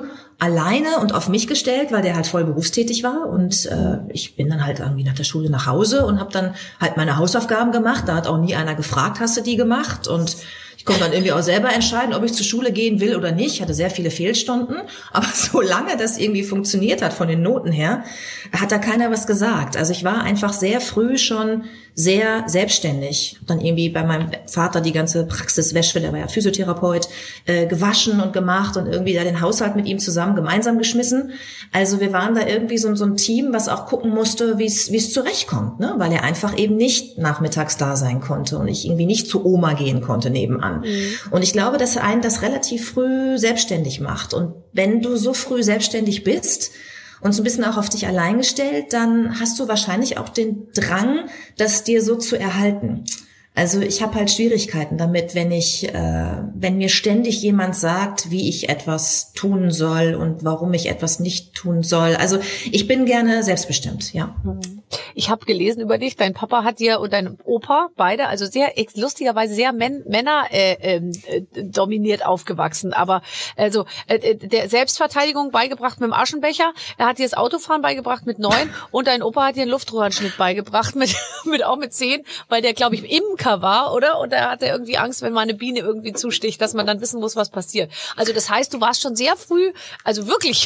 alleine und auf mich gestellt, weil der halt voll berufstätig war. Und äh, ich bin dann halt irgendwie nach der Schule nach Hause und habe dann halt meine Hausaufgaben gemacht. Da hat auch nie einer gefragt, hast du die gemacht? Und ich konnte dann irgendwie auch selber entscheiden, ob ich zur Schule gehen will oder nicht. Ich hatte sehr viele Fehlstunden. Aber solange das irgendwie funktioniert hat von den Noten her, hat da keiner was gesagt. Also ich war einfach sehr früh schon sehr selbstständig. Dann irgendwie bei meinem Vater die ganze Praxiswäsche, der war ja Physiotherapeut, äh, gewaschen und gemacht und irgendwie da den Haushalt mit ihm zusammen gemeinsam geschmissen. Also wir waren da irgendwie so, so ein Team, was auch gucken musste, wie es wie es zurechtkommt, ne? Weil er einfach eben nicht nachmittags da sein konnte und ich irgendwie nicht zu Oma gehen konnte nebenan. Mhm. Und ich glaube, dass einen das relativ früh selbstständig macht. Und wenn du so früh selbstständig bist und so ein bisschen auch auf dich allein gestellt, dann hast du wahrscheinlich auch den Drang, das dir so zu erhalten. Also ich habe halt Schwierigkeiten damit, wenn ich, äh, wenn mir ständig jemand sagt, wie ich etwas tun soll und warum ich etwas nicht tun soll. Also ich bin gerne selbstbestimmt, ja. Ich habe gelesen über dich, dein Papa hat dir und dein Opa beide, also sehr lustigerweise sehr Men- Männer äh, äh, dominiert aufgewachsen. Aber also äh, der Selbstverteidigung beigebracht mit dem Aschenbecher, er hat dir das Autofahren beigebracht mit neun und dein Opa hat dir einen Luftröhrenschnitt beigebracht mit mit auch mit zehn, weil der glaube ich im war, oder? Und da hat er irgendwie Angst, wenn mal eine Biene irgendwie zusticht, dass man dann wissen muss, was passiert. Also das heißt, du warst schon sehr früh, also wirklich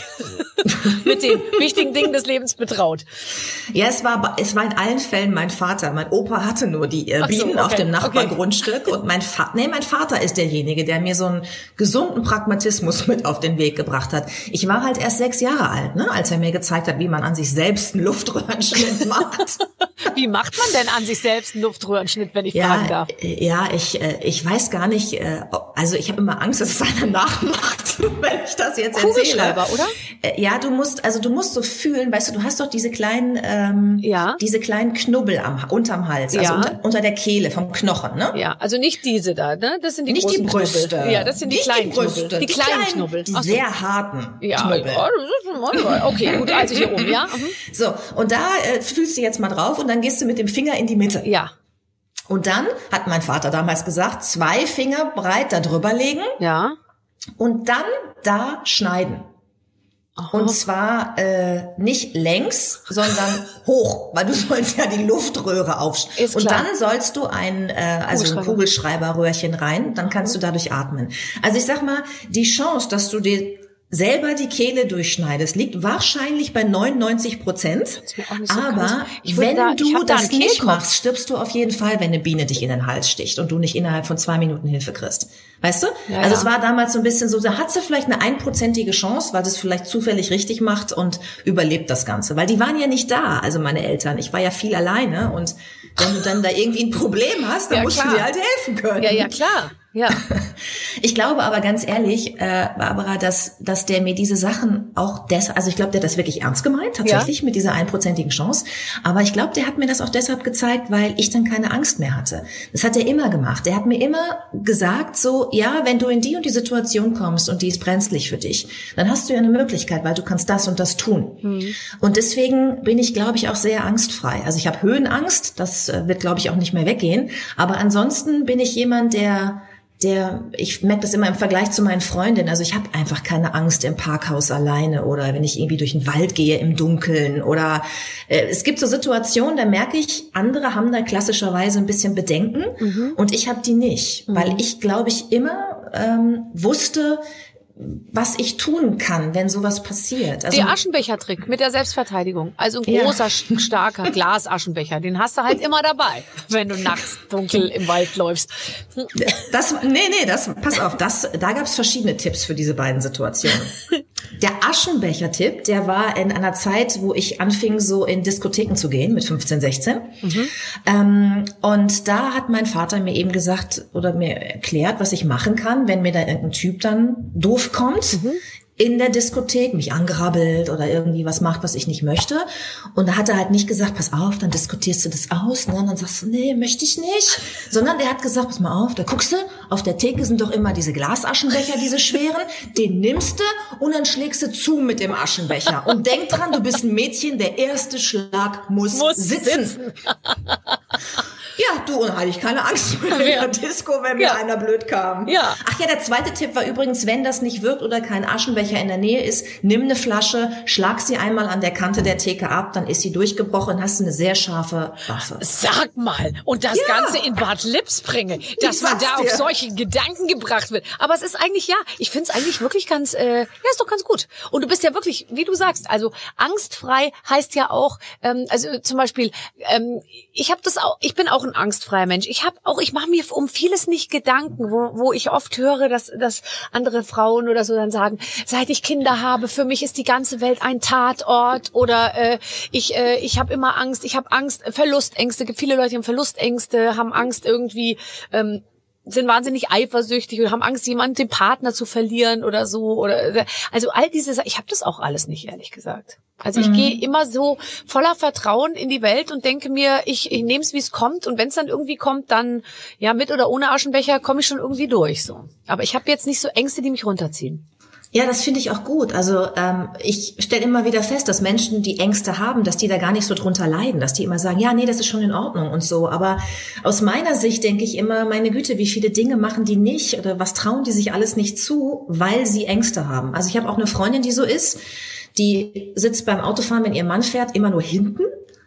mit den wichtigen Dingen des Lebens betraut. Ja, es war es war in allen Fällen mein Vater. Mein Opa hatte nur die äh, Bienen so, okay, auf dem Nachbargrundstück okay. Und mein Vater, nee, mein Vater ist derjenige, der mir so einen gesunden Pragmatismus mit auf den Weg gebracht hat. Ich war halt erst sechs Jahre alt, ne, als er mir gezeigt hat, wie man an sich selbst einen Luftröhrenschnitt macht. Wie macht man denn an sich selbst einen Luftröhrenschnitt, wenn ich ja, fragen darf? Ja, ich ich weiß gar nicht, also ich habe immer Angst, dass es einer nachmacht, wenn ich das jetzt erzähle. Kugelschreiber, oder? Ja, du musst, also du musst so fühlen, weißt du, du hast doch diese kleinen, ähm, ja. diese kleinen Knubbel am unterm Hals, also ja. unter, unter der Kehle vom Knochen, ne? Ja, also nicht diese da, ne? Das sind die nicht großen die Brüste. Knubbel. Ja, das sind die nicht kleinen die Brüste. Knubbel. Die, die kleinen, kleinen Knubbel. Die so. sehr harten ja, Knubbel. Ja, das ist mal, okay, gut, also hier oben, ja. Mhm. So, und da äh, fühlst du jetzt mal drauf und dann gehst du mit dem Finger in die Mitte. Ja. Und dann hat mein Vater damals gesagt, zwei Finger breit da drüber legen. Ja. Und dann da schneiden. Aha. Und zwar äh, nicht längs, sondern hoch, weil du sollst ja die Luftröhre aufschneiden. Und dann sollst du ein äh, also ein Kugelschreiberröhrchen rein, dann kannst du dadurch atmen. Also ich sag mal, die Chance, dass du dir selber die Kehle durchschneidest, liegt wahrscheinlich bei neunundneunzig Prozent. So aber wenn da, du das da nicht machst, stirbst du auf jeden Fall, wenn eine Biene dich in den Hals sticht und du nicht innerhalb von zwei Minuten Hilfe kriegst. Weißt du? Ja, also ja. Es war damals so ein bisschen so, da hat sie vielleicht eine einprozentige Chance, weil das vielleicht zufällig richtig macht und überlebt das Ganze. Weil die waren ja nicht da, also meine Eltern. Ich war ja viel alleine und wenn du dann da irgendwie ein Problem hast, dann ja, musst klar. du dir halt helfen können. Ja, ja, klar. Ja. Ich glaube aber ganz ehrlich, äh, Barbara, dass dass der mir diese Sachen auch deshalb, also ich glaube, der hat das wirklich ernst gemeint, tatsächlich, ja. mit dieser einprozentigen Chance. Aber ich glaube, der hat mir das auch deshalb gezeigt, weil ich dann keine Angst mehr hatte. Das hat er immer gemacht. Der hat mir immer gesagt, so, ja, wenn du in die und die Situation kommst und die ist brenzlig für dich, dann hast du ja eine Möglichkeit, weil du kannst das und das tun. Mhm. Und deswegen bin ich, glaube ich, auch sehr angstfrei. Also ich habe Höhenangst, das wird, glaube ich, auch nicht mehr weggehen. Aber ansonsten bin ich jemand, der Der, ich merke das immer im Vergleich zu meinen Freundinnen, also ich habe einfach keine Angst im Parkhaus alleine oder wenn ich irgendwie durch den Wald gehe im Dunkeln oder äh, es gibt so Situationen, da merke ich, andere haben da klassischerweise ein bisschen Bedenken mhm. und ich habe die nicht, mhm. weil ich, glaube ich, immer ähm, wusste, was ich tun kann, wenn sowas passiert. Also, der Aschenbecher-Trick mit der Selbstverteidigung. Also ein großer, ja. starker Glasaschenbecher, den hast du halt immer dabei, wenn du nachts dunkel im Wald läufst. Das, nee, nee, das, pass auf, das, da gab's verschiedene Tipps für diese beiden Situationen. Der Aschenbecher-Tipp, der war in einer Zeit, wo ich anfing, so in Diskotheken zu gehen, mit fünfzehn, sechzehn. Mhm. Ähm, und da hat mein Vater mir eben gesagt oder mir erklärt, was ich machen kann, wenn mir da irgendein Typ dann doof kommt, mhm. in der Diskothek, mich angrabbelt oder irgendwie was macht, was ich nicht möchte. Und da hat er halt nicht gesagt, pass auf, dann diskutierst du das aus, ne? Und dann sagst du, nee, möchte ich nicht. Sondern der hat gesagt, pass mal auf, da guckst du, auf der Theke sind doch immer diese Glasaschenbecher, diese schweren, den nimmst du und dann schlägst du zu mit dem Aschenbecher. Und denk dran, du bist ein Mädchen, der erste Schlag muss, muss sitzen. sitzen. Ja, du, und hatte ich keine Angst mehr in der Disco, wenn ja. mir einer blöd kam. Ja. Ach ja, der zweite Tipp war übrigens, wenn das nicht wirkt oder kein Aschenbecher in der Nähe ist, nimm eine Flasche, schlag sie einmal an der Kante der Theke ab, dann ist sie durchgebrochen, hast du eine sehr scharfe Waffe. Sag mal, und das Ja. Ganze in Bad Lips bringe, dass man da sag's auf dir. solche Gedanken gebracht wird. Aber es ist eigentlich, ja, ich finde es eigentlich wirklich ganz, äh, ja, ist doch ganz gut. Und du bist ja wirklich, wie du sagst, also angstfrei heißt ja auch, ähm, also zum Beispiel, ähm, ich habe das auch, ich bin auch ein angstfreier Mensch. Ich habe auch, ich mache mir um vieles nicht Gedanken, wo, wo ich oft höre, dass, dass andere Frauen oder so dann sagen, seit ich Kinder habe, für mich ist die ganze Welt ein Tatort oder äh, ich, äh, ich habe immer Angst, ich habe Angst, Verlustängste, gibt viele Leute, die haben Verlustängste, haben Angst irgendwie, ähm, sind wahnsinnig eifersüchtig oder haben Angst, jemanden, den Partner zu verlieren oder so. Oder also all diese Sachen, ich habe das auch alles nicht, ehrlich gesagt. Also ich mhm. gehe immer so voller Vertrauen in die Welt und denke mir, ich, ich nehme es, wie es kommt. Und wenn es dann irgendwie kommt, dann ja mit oder ohne Aschenbecher komme ich schon irgendwie durch. So. Aber ich habe jetzt nicht so Ängste, die mich runterziehen. Ja, das finde ich auch gut. Also ähm, ich stelle immer wieder fest, dass Menschen, die Ängste haben, dass die da gar nicht so drunter leiden, dass die immer sagen, ja, nee, das ist schon in Ordnung und so. Aber aus meiner Sicht denke ich immer, meine Güte, wie viele Dinge machen die nicht oder was trauen die sich alles nicht zu, weil sie Ängste haben. Also ich habe auch eine Freundin, die so ist, die sitzt beim Autofahren, wenn ihr Mann fährt, immer nur hinten.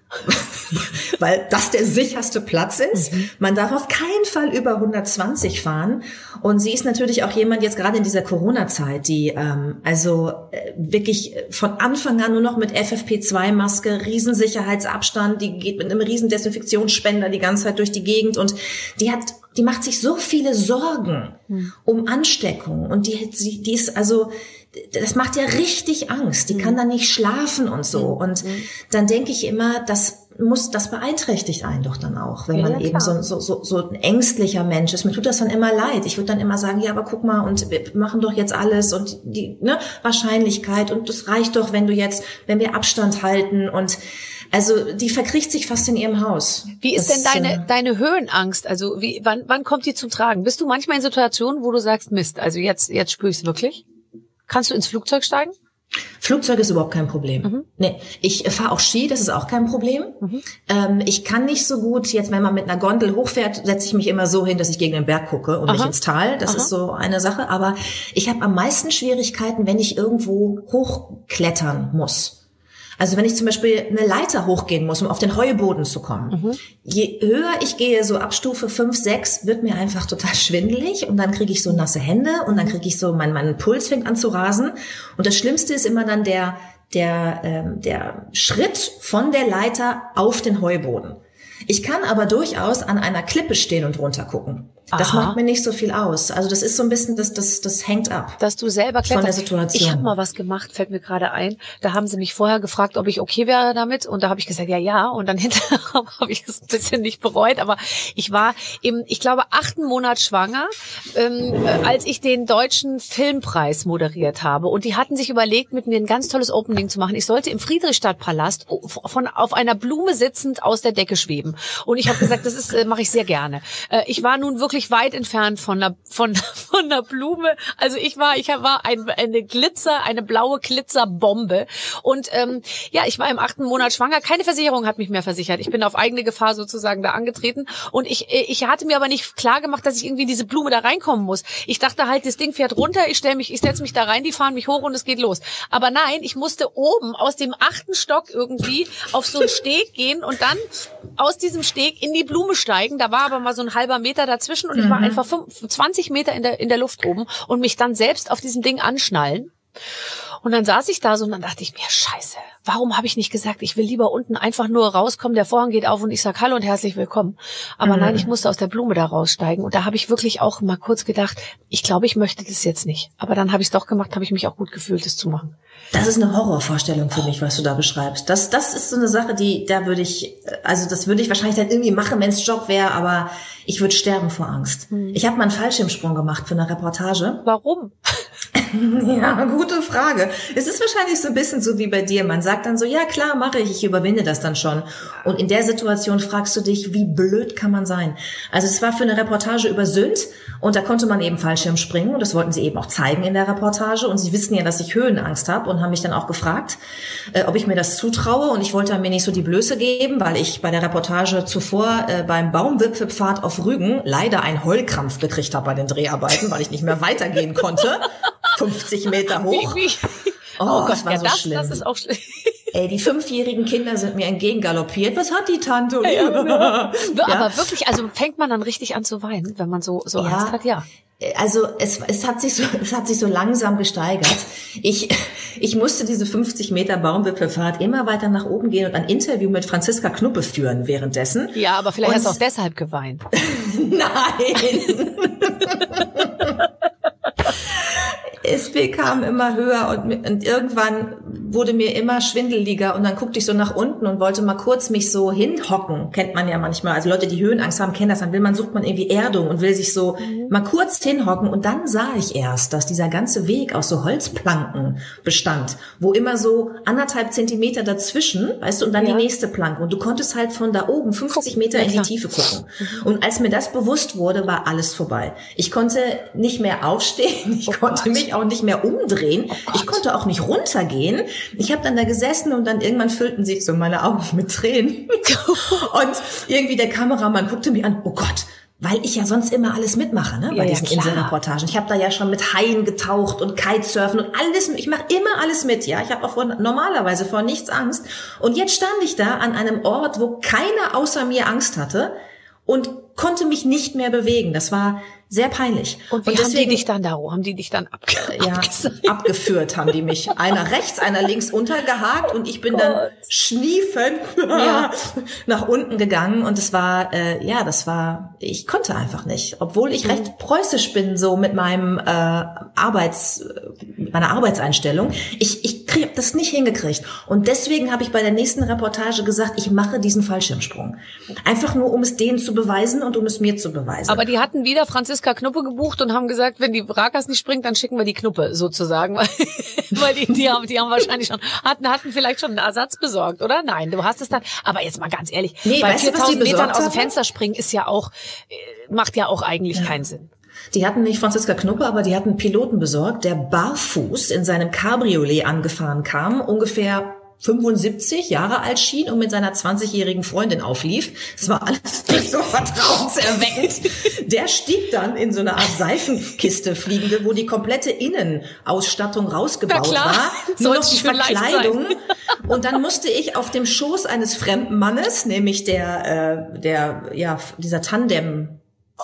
Weil das der sicherste Platz ist. Mhm. Man darf auf keinen Fall über hundertzwanzig fahren. Und sie ist natürlich auch jemand jetzt gerade in dieser Corona-Zeit, die ähm, also äh, wirklich von Anfang an nur noch mit F F P zwei Maske, Riesensicherheitsabstand, die geht mit einem riesen Desinfektionsspender die ganze Zeit durch die Gegend und die hat, die macht sich so viele Sorgen mhm. um Ansteckung und die, die, die ist also das macht ja richtig Angst. Die mhm. kann dann nicht schlafen und so. Und mhm. dann denke ich immer, das muss, das beeinträchtigt einen doch dann auch, wenn ja, man ja, eben so, so, so, so ein ängstlicher Mensch ist. Mir tut das dann immer leid. Ich würde dann immer sagen, ja, aber guck mal, und wir machen doch jetzt alles und die, ne, Wahrscheinlichkeit und das reicht doch, wenn du jetzt, wenn wir Abstand halten und also die verkriecht sich fast in ihrem Haus. Wie ist das, denn deine äh, deine Höhenangst? Also wie wann wann kommt die zum Tragen? Bist du manchmal in Situationen, wo du sagst, Mist, also jetzt jetzt spüre ich es wirklich? Kannst du ins Flugzeug steigen? Flugzeug ist überhaupt kein Problem. Mhm. Nee, ich fahre auch Ski, das ist auch kein Problem. Mhm. Ähm, ich kann nicht so gut, jetzt wenn man mit einer Gondel hochfährt, setze ich mich immer so hin, dass ich gegen den Berg gucke und Aha. nicht ins Tal. Das Aha. ist so eine Sache. Aber ich habe am meisten Schwierigkeiten, wenn ich irgendwo hochklettern muss. Also wenn ich zum Beispiel eine Leiter hochgehen muss, um auf den Heuboden zu kommen. Mhm. Je höher ich gehe, so ab Stufe fünf, sechs, wird mir einfach total schwindelig und dann kriege ich so nasse Hände und dann kriege ich so, mein, mein Puls fängt an zu rasen. Und das Schlimmste ist immer dann der, der, ähm, der Schritt von der Leiter auf den Heuboden. Ich kann aber durchaus an einer Klippe stehen und runter gucken. Das Aha. macht mir nicht so viel aus. Also das ist so ein bisschen, das das das hängt ab. Dass du selber kletterst. Von der Situation. Ich habe mal was gemacht, fällt mir gerade ein. Da haben sie mich vorher gefragt, ob ich okay wäre damit. Und da habe ich gesagt, ja, ja. Und dann hinterher habe ich es ein bisschen nicht bereut. Aber ich war im, ich glaube, achten Monat schwanger, ähm, als ich den deutschen Filmpreis moderiert habe. Und die hatten sich überlegt, mit mir ein ganz tolles Opening zu machen. Ich sollte im Friedrichstadtpalast von auf einer Blume sitzend aus der Decke schweben. Und ich habe gesagt, das ist äh, mache ich sehr gerne. Äh, ich war nun wirklich weit entfernt von einer von von einer Blume. Also ich war ich war ein, eine Glitzer, eine blaue Glitzerbombe. Und ähm, ja, ich war im achten Monat schwanger. Keine Versicherung hat mich mehr versichert. Ich bin auf eigene Gefahr sozusagen da angetreten. Und ich ich hatte mir aber nicht klar gemacht, dass ich irgendwie in diese Blume da reinkommen muss. Ich dachte halt, das Ding fährt runter. Ich stelle mich, ich setze mich da rein, die fahren mich hoch und es geht los. Aber nein, ich musste oben aus dem achten Stock irgendwie auf so einen Steg gehen und dann aus diesem Steg in die Blume steigen. Da war aber mal so ein halber Meter dazwischen und ich war einfach zwanzig Meter in der, in der Luft oben und mich dann selbst auf diesem Ding anschnallen. Und dann saß ich da so und dann dachte ich mir, scheiße, warum habe ich nicht gesagt, ich will lieber unten einfach nur rauskommen, der Vorhang geht auf und ich sag Hallo und herzlich willkommen. Aber mhm. nein, ich musste aus der Blume da raussteigen. Und da habe ich wirklich auch mal kurz gedacht, ich glaube, ich möchte das jetzt nicht. Aber dann habe ich es doch gemacht, habe ich mich auch gut gefühlt, das zu machen. Das ist eine Horrorvorstellung für mich, was du da beschreibst. Das, das ist so eine Sache, die, da würde ich, also das würde ich wahrscheinlich dann irgendwie machen, wenn es Job wäre, aber ich würde sterben vor Angst. Hm. Ich habe mal einen Fallschirmsprung gemacht für eine Reportage. Warum? Ja, gute Frage. Es ist wahrscheinlich so ein bisschen so wie bei dir. Man sagt dann so, ja klar, mache ich, ich überwinde das dann schon. Und in der Situation fragst du dich, wie blöd kann man sein? Also es war für eine Reportage über Sylt und da konnte man eben Fallschirm springen und das wollten sie eben auch zeigen in der Reportage. Und sie wissen ja, dass ich Höhenangst habe und haben mich dann auch gefragt, äh, ob ich mir das zutraue. Und ich wollte mir nicht so die Blöße geben, weil ich bei der Reportage zuvor äh, beim Baumwipfelpfad auf Rügen leider einen Heulkrampf gekriegt habe bei den Dreharbeiten, weil ich nicht mehr weitergehen konnte. fünfzig Meter hoch. Wie, wie? Oh, Oh Gott, das war ja, so das, schlimm. das ist auch schlimm. Ey, die fünfjährigen Kinder sind mir entgegengaloppiert. Was hat die Tante? Und Ja, ja. aber wirklich, also fängt man dann richtig an zu weinen, wenn man so, so Ja. Angst hat, ja. Also es, es hat sich so, es hat sich so langsam gesteigert. Ich, ich musste diese fünfzig Meter Baumwipfelfahrt immer weiter nach oben gehen und ein Interview mit Franziska Knuppe führen währenddessen. Ja, aber vielleicht Und- hast du auch deshalb geweint. Nein. Es bekam immer höher und, mit- und irgendwann wurde mir immer schwindeliger und dann guckte ich so nach unten und wollte mal kurz mich so hinhocken. Kennt man ja manchmal. Also Leute, die Höhenangst haben, kennen das. Dann will man, sucht man irgendwie Erdung und will sich so Mhm. mal kurz hinhocken und dann sah ich erst, dass dieser ganze Weg aus so Holzplanken bestand, wo immer so anderthalb Zentimeter dazwischen, weißt du, und dann Ja. die nächste Planke. Und du konntest halt von da oben fünfzig Meter Ja, in die klar. Tiefe gucken. Und als mir das bewusst wurde, war alles vorbei. Ich konnte nicht mehr aufstehen, ich Oh konnte Gott. mich auch nicht mehr umdrehen, Oh Gott. ich konnte auch nicht runtergehen. Ich habe dann da gesessen und dann irgendwann füllten sich so meine Augen mit Tränen. Und irgendwie der Kameramann guckte mich an, oh Gott, weil ich ja sonst immer alles mitmache, ne, bei Ja, ja, diesen klar. Inselreportagen. Ich habe da ja schon mit Haien getaucht und Kitesurfen und alles, ich mache immer alles mit, ja. Ich habe auch vor, normalerweise vor nichts Angst. Und jetzt stand ich da an einem Ort, wo keiner außer mir Angst hatte und konnte mich nicht mehr bewegen. Das war sehr peinlich. Und wie haben die dich dann da, haben die dich dann abge ja, abgesagt? abgeführt haben die mich. Einer rechts, einer links untergehakt und ich bin dann Gott. schniefend Ja. nach unten gegangen und es war, äh, ja, das war, ich konnte einfach nicht. Obwohl ich recht preußisch bin, so mit meinem äh, Arbeits, mit meiner Arbeitseinstellung. Ich, ich krieg das nicht hingekriegt. Und deswegen habe ich bei der nächsten Reportage gesagt, ich mache diesen Fallschirmsprung. Einfach nur, um es denen zu beweisen und um es mir zu beweisen. Aber die hatten wieder Franziska Knuppe gebucht und haben gesagt, wenn die Rakas nicht springt, dann schicken wir die Knuppe sozusagen, weil, weil die, die haben, die haben wahrscheinlich schon, hatten, hatten vielleicht schon einen Ersatz besorgt, oder? Nein, du hast es dann, aber jetzt mal ganz ehrlich, Nee, bei weißt du, was die viertausend Metern besorgt aus dem haben? Fenster springen ist ja auch, äh, macht ja auch eigentlich keinen Sinn. Die hatten nicht Franziska Knuppe, aber die hatten einen Piloten besorgt, der barfuß in seinem Cabriolet angefahren kam, ungefähr fünfundsiebzig Jahre alt schien und mit seiner zwanzigjährigen Freundin auflief. Das war alles nicht so vertrauenserweckend. Der stieg dann in so eine Art Seifenkiste fliegende, wo die komplette Innenausstattung rausgebaut Na klar, war. Nur noch soll's die schon leicht Verkleidung. Und dann musste ich auf dem Schoß eines fremden Mannes, nämlich der, äh, der, ja, dieser Tandem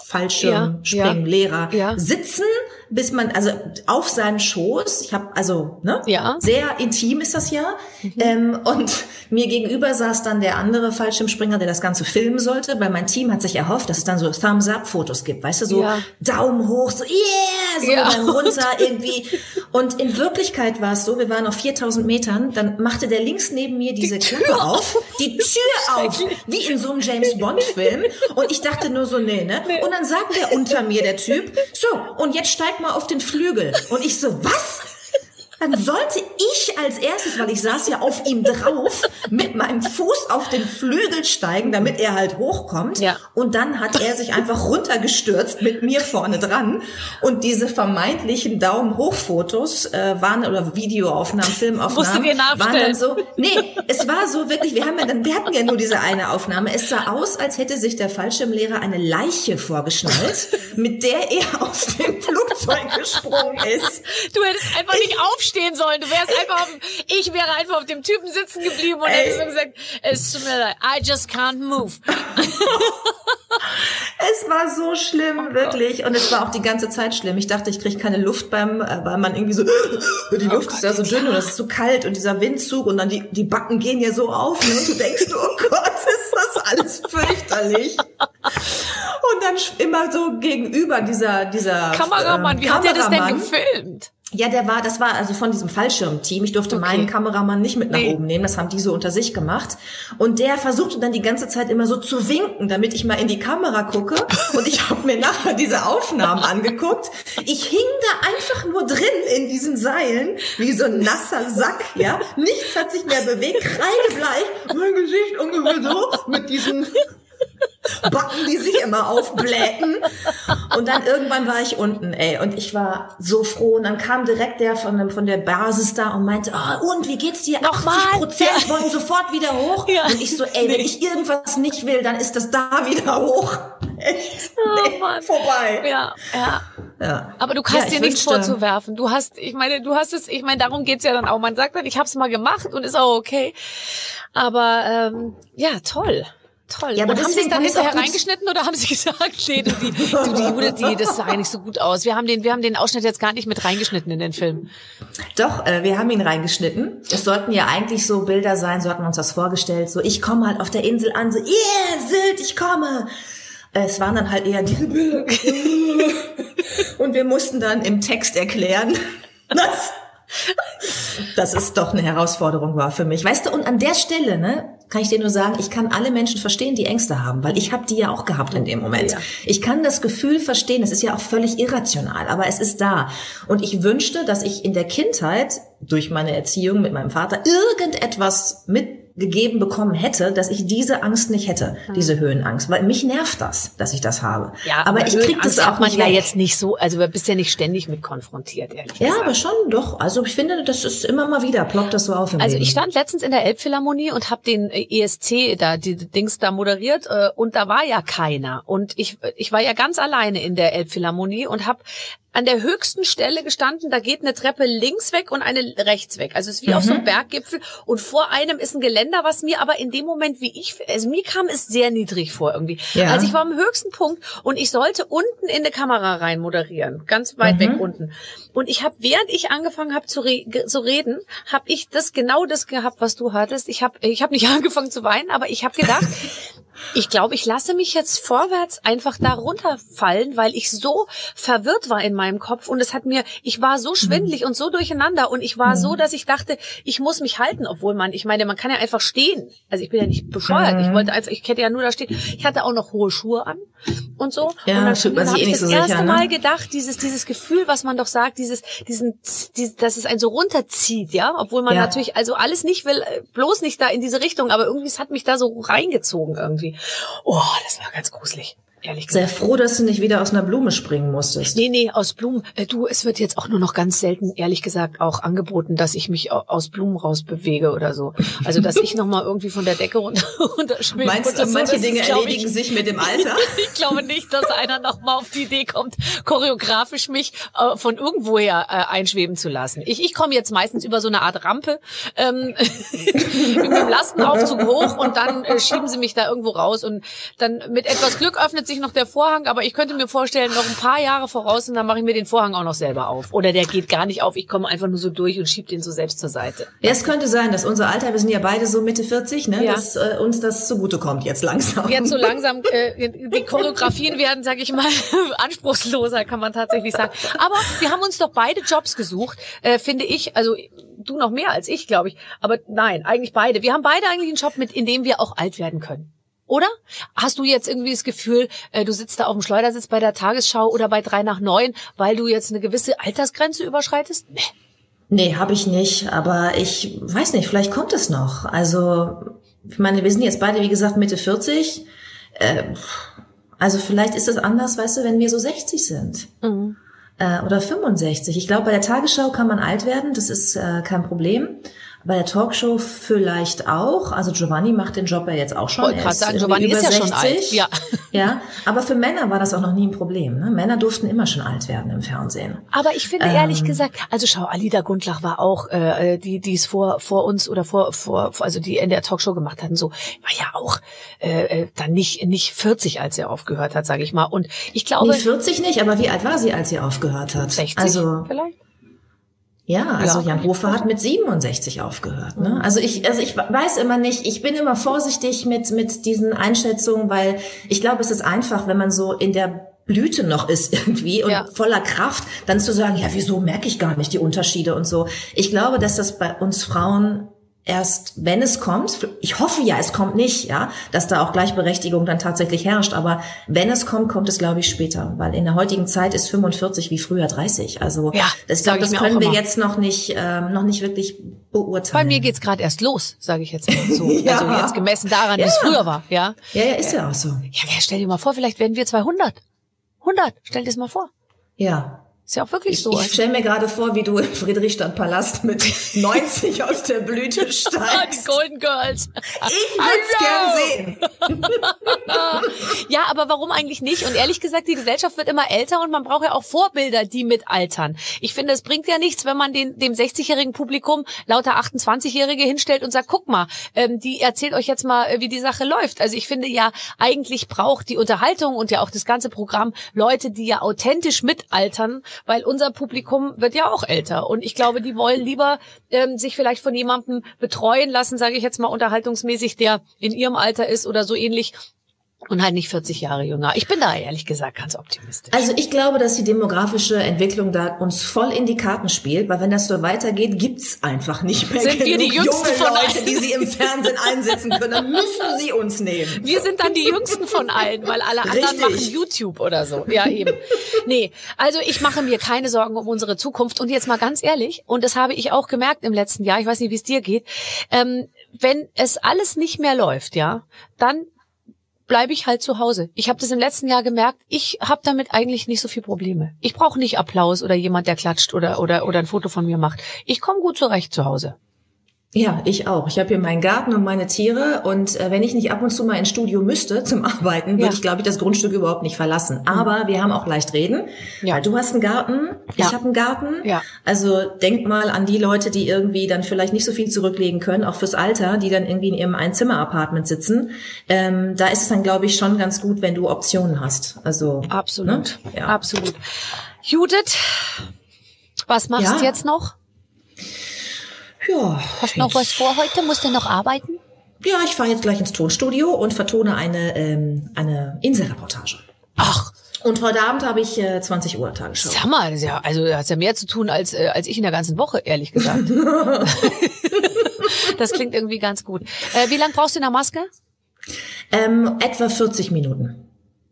Fallschirmspringlehrer Ja, ja. sitzen, bis man, also auf seinen Schoß, ich habe, also, ne, Ja. sehr intim ist das ja, Mhm. ähm, und mir gegenüber saß dann der andere Fallschirmspringer, der das Ganze filmen sollte, weil mein Team hat sich erhofft, dass es dann so Thumbs-up-Fotos gibt, weißt du, so Ja. Daumen hoch, so yeah, so Ja. dann runter irgendwie. Und in Wirklichkeit war es so, wir waren auf viertausend Metern, dann machte der links neben mir diese Klappe auf, die Tür auf, wie in so einem James-Bond-Film, und ich dachte nur so, nee, ne, und dann sagt der unter mir, der Typ, so, und jetzt steig mal auf den Flügel. Und ich so, was? Dann sollte ich als erstes, weil ich saß ja auf ihm drauf, mit meinem Fuß auf den Flügel steigen, damit er halt hochkommt. Ja. Und dann hat er sich einfach runtergestürzt mit mir vorne dran. Und diese vermeintlichen Daumen-hoch-Fotos äh, waren, oder Videoaufnahmen, Filmaufnahmen, Musst du dir waren nachstellen. dann so, nee, es war so wirklich, wir haben ja dann, wir hatten ja nur diese eine Aufnahme. Es sah aus, als hätte sich der Fallschirmlehrer eine Leiche vorgeschnallt, mit der er aus dem Flugzeug gesprungen ist. Du hättest einfach nicht aufstehen sollen. Du wärst einfach auf, dem- ich wäre einfach auf dem Typen sitzen geblieben und Ey. hättest so gesagt, es tut mir leid, I just can't move. Es war so schlimm, wirklich. Und es war auch die ganze Zeit schlimm. Ich dachte, ich kriege keine Luft beim, äh, weil man irgendwie so, die Luft ist ja so dünn und es ist so kalt und dieser Windzug und dann die, die Backen gehen ja so auf, ne? Und du denkst, oh Gott, ist das alles fürchterlich. Und dann sch- immer so gegenüber dieser, dieser Kameramann, ähm, wie hat der das denn Kameramann. gefilmt? Ja, der war, das war also von diesem Fallschirmteam. Ich durfte okay. meinen Kameramann nicht mit nach nee. oben nehmen, das haben die so unter sich gemacht. Und der versuchte dann die ganze Zeit immer so zu winken, damit ich mal in die Kamera gucke. Und ich habe mir nachher diese Aufnahmen angeguckt. Ich hing da einfach nur drin in diesen Seilen, wie so ein nasser Sack, ja. Nichts hat sich mehr bewegt, kreidebleich, mein Gesicht ungefähr so, mit diesen Backen, die sich immer aufblähten. Und dann irgendwann war ich unten, ey, und ich war so froh. Und dann kam direkt der von, von der Basis da und meinte, oh, und wie geht's dir? Nochmal? achtzig Prozent wollen sofort wieder hoch. Ja. Und ich so, ey, wenn ich irgendwas nicht will, dann ist das da wieder hoch. Echt? Oh, nee, Mann. vorbei. Ja, ja. Ja. Aber du hast ja, dir nichts wünschte, vorzuwerfen. Du hast, ich meine, du hast es, ich meine, darum geht's ja dann auch. Man sagt dann, ich hab's mal gemacht und ist auch okay. Aber, ähm, ja, toll. Toll. Ja, aber und haben sie es dann hinterher gut reingeschnitten oder haben sie gesagt, nee, du, die, du, die Judith, die, das sah eigentlich so gut aus. Wir haben den, wir haben den Ausschnitt jetzt gar nicht mit reingeschnitten in den Film. Doch, äh, wir haben ihn reingeschnitten. Es sollten ja eigentlich so Bilder sein, so hatten wir uns das vorgestellt. So, ich komme halt auf der Insel an, so, yeah, Sylt, ich komme. Es waren dann halt eher diese Bilder. Und wir mussten dann im Text erklären, dass, dass es doch eine Herausforderung war für mich. Weißt du, und an der Stelle, ne, kann ich dir nur sagen, ich kann alle Menschen verstehen, die Ängste haben, weil ich habe die ja auch gehabt in dem Moment. Ja. Ich kann das Gefühl verstehen, es ist ja auch völlig irrational, aber es ist da. Und ich wünschte, dass ich in der Kindheit durch meine Erziehung mit meinem Vater irgendetwas mitgegeben bekommen hätte, dass ich diese Angst nicht hätte, hm. diese Höhenangst. Weil mich nervt das, dass ich das habe. Ja, aber, aber ich krieg das auch man nicht ja weg. jetzt nicht so, also du bist ja nicht ständig mit konfrontiert, ehrlich Ja, gesagt. aber schon doch. Also ich finde, das ist immer mal wieder, ploppt das so auf im Also Leben. ich stand letztens in der Elbphilharmonie und habe den E S C da, die Dings da moderiert äh, und da war ja keiner. Und ich ich war ja ganz alleine in der Elbphilharmonie und habe an der höchsten Stelle gestanden, da geht eine Treppe links weg und eine rechts weg. Also es ist wie mhm. auf so einem Berggipfel und vor einem ist ein Geländer, was mir aber in dem Moment, wie ich, also mir kam es sehr niedrig vor irgendwie. Ja. Also ich war am höchsten Punkt und ich sollte unten in eine Kamera rein moderieren, ganz weit mhm. weg unten. Und ich habe, während ich angefangen habe zu, re- zu reden, habe ich das genau das gehabt, was du hattest. Ich habe ich hab nicht angefangen zu weinen, aber ich habe gedacht, ich glaube, ich lasse mich jetzt vorwärts einfach da runterfallen, weil ich so verwirrt war in meinem Kopf und es hat mir, ich war so schwindelig mhm. und so durcheinander und ich war mhm. so, dass ich dachte, ich muss mich halten, obwohl man, ich meine, man kann ja einfach stehen. Also ich bin ja nicht bescheuert, mhm. ich wollte einfach, ich hätte ja nur da stehen. Ich hatte auch noch hohe Schuhe an und so. Ja, und dann, dann dann habe ich das so erste sicher, Mal ne? gedacht, dieses dieses Gefühl, was man doch sagt, dieses diesen, dieses, dass es einen so runterzieht, ja, obwohl man ja. natürlich also alles nicht will, bloß nicht da in diese Richtung, aber irgendwie es hat mich da so reingezogen irgendwie. Oh, das war ganz gruselig. Ehrlich gesagt. Sehr froh, dass du nicht wieder aus einer Blume springen musstest. Nee, nee, aus Blumen. Äh, du, es wird jetzt auch nur noch ganz selten, ehrlich gesagt, auch angeboten, dass ich mich aus Blumen rausbewege oder so. Also, dass ich nochmal irgendwie von der Decke runter, runterschwimme. Meinst du, so, manche Dinge ist, erledigen ich, sich mit dem Alter? Ich glaube nicht, dass einer nochmal auf die Idee kommt, choreografisch mich äh, von irgendwoher äh, einschweben zu lassen. Ich, ich komme jetzt meistens über so eine Art Rampe ähm, mit dem Lastenaufzug hoch und dann äh, schieben sie mich da irgendwo raus und dann mit etwas Glück öffnet sich noch der Vorhang, aber ich könnte mir vorstellen, noch ein paar Jahre voraus und dann mache ich mir den Vorhang auch noch selber auf. Oder der geht gar nicht auf, ich komme einfach nur so durch und schiebe den so selbst zur Seite. Ja, es könnte sein, dass unser Alter, wir sind ja beide so Mitte vierzig, ne, ja. dass äh, uns das zugutekommt jetzt langsam. Jetzt so langsam, äh, die Choreografien werden, sage ich mal, anspruchsloser, kann man tatsächlich sagen. Aber wir haben uns doch beide Jobs gesucht, äh, finde ich, also du noch mehr als ich, glaube ich, aber nein, eigentlich beide. Wir haben beide eigentlich einen Job, mit in dem wir auch alt werden können. Oder? Hast du jetzt irgendwie das Gefühl, äh, du sitzt da auf dem Schleudersitz bei der Tagesschau oder bei drei nach neun, weil du jetzt eine gewisse Altersgrenze überschreitest? Nee. Nee, habe ich nicht, aber ich weiß nicht, vielleicht kommt es noch. Also, ich meine, wir sind jetzt beide, wie gesagt, Mitte vierzig. Äh, also vielleicht ist es anders, weißt du, wenn wir so sechzig sind. Mhm. Äh, oder fünfundsechzig. Ich glaube, bei der Tagesschau kann man alt werden, das ist äh, kein Problem. Bei der Talkshow vielleicht auch. Also Giovanni macht den Job ja jetzt auch schon. Ich wollte gerade sagen, Giovanni ist ja schon alt. Ja. Ja, aber für Männer war das auch noch nie ein Problem. Ne? Männer durften immer schon alt werden im Fernsehen. Aber ich finde, ähm, ehrlich gesagt, also schau, Alida Gundlach war auch, äh, die die es vor vor uns oder vor vor also die in der Talkshow gemacht hatten, so war ja auch äh, dann nicht nicht vierzig, als er aufgehört hat, sage ich mal. Und ich glaube, nee, vierzig nicht, aber wie alt war sie, als sie aufgehört hat? sechzig also, vielleicht. Ja, also ja. Jan Hofer hat mit siebenundsechzig aufgehört. Ne? Also ich, also ich weiß immer nicht. Ich bin immer vorsichtig mit mit diesen Einschätzungen, weil ich glaube, es ist einfach, wenn man so in der Blüte noch ist irgendwie und ja. voller Kraft, dann zu sagen, ja, wieso merke ich gar nicht die Unterschiede und so. Ich glaube, dass das bei uns Frauen erst, wenn es kommt, ich hoffe ja, es kommt nicht, ja, dass da auch Gleichberechtigung dann tatsächlich herrscht, aber wenn es kommt, kommt es, glaube ich, später, weil in der heutigen Zeit ist fünfundvierzig wie früher dreißig, also ja, das, ich glaube, das können wir jetzt noch nicht, ähm, noch nicht wirklich beurteilen. Bei mir geht's gerade erst los, sage ich jetzt mal so, ja. also jetzt gemessen daran, ja. wie es früher war, ja. Ja, ja, ist ja, ja auch so. Ja, stell dir mal vor, vielleicht werden wir zweihundert, hundert, stell dir das mal vor. Ja. Ist ja auch wirklich ich, so. Ich stelle mir gerade vor, wie du im Friedrichstadtpalast mit neunzig aus der Blüte steigst. Die Golden Girls. Ich würde es gern sehen. Ja, aber warum eigentlich nicht? Und ehrlich gesagt, die Gesellschaft wird immer älter und man braucht ja auch Vorbilder, die mitaltern. Ich finde, es bringt ja nichts, wenn man den, dem sechzigjährigen Publikum lauter achtundzwanzigjährige hinstellt und sagt, guck mal, ähm, die erzählt euch jetzt mal, wie die Sache läuft. Also ich finde ja, eigentlich braucht die Unterhaltung und ja auch das ganze Programm Leute, die ja authentisch mitaltern, weil unser Publikum wird ja auch älter und ich glaube, die wollen lieber ähm, sich vielleicht von jemandem betreuen lassen, sage ich jetzt mal unterhaltungsmäßig, der in ihrem Alter ist oder so ähnlich und halt nicht vierzig Jahre jünger. Ich bin da ehrlich gesagt ganz optimistisch. Also ich glaube, dass die demografische Entwicklung da uns voll in die Karten spielt, weil wenn das so weitergeht, gibt's einfach nicht mehr sind wir die Jüngsten junge von Leute, allen, die sie im Fernsehen einsetzen können. Dann müssen sie uns nehmen. Wir sind dann die Jüngsten von allen, weil alle anderen Richtig. machen YouTube oder so. Ja, eben. Nee, also ich mache mir keine Sorgen um unsere Zukunft. Und jetzt mal ganz ehrlich, und das habe ich auch gemerkt im letzten Jahr, ich weiß nicht, wie es dir geht, ähm, wenn es alles nicht mehr läuft, ja, dann bleibe ich halt zu Hause. Ich habe das im letzten Jahr gemerkt, ich habe damit eigentlich nicht so viel Probleme. Ich brauche nicht Applaus oder jemand, der klatscht oder oder oder ein Foto von mir macht. Ich komme gut zurecht zu Hause. Ja, ich auch. Ich habe hier meinen Garten und meine Tiere und äh, wenn ich nicht ab und zu mal ins Studio müsste zum Arbeiten, würde ja. ich, glaube ich, das Grundstück überhaupt nicht verlassen. Aber wir haben auch leicht reden. Ja. Weil du hast einen Garten, ich ja. habe einen Garten. Ja. Also denk mal an die Leute, die irgendwie dann vielleicht nicht so viel zurücklegen können, auch fürs Alter, die dann irgendwie in ihrem Einzimmer-Apartment sitzen. Ähm, da ist es dann, glaube ich, schon ganz gut, wenn du Optionen hast. Also absolut, ne? ja. absolut. Judith, was machst du ja. jetzt noch? Ja. Hast du noch was vor heute? Musst du noch arbeiten? Ja, ich fahre jetzt gleich ins Tonstudio und vertone eine ähm, eine Inselreportage. Ach. Und heute Abend habe ich äh, zwanzig Uhr Tagesschau. Sag mal, das ist ja, also da hat's ja mehr zu tun als äh, als ich in der ganzen Woche, ehrlich gesagt. Das klingt irgendwie ganz gut. Äh, wie lange brauchst du in der Maske? Ähm, etwa vierzig Minuten.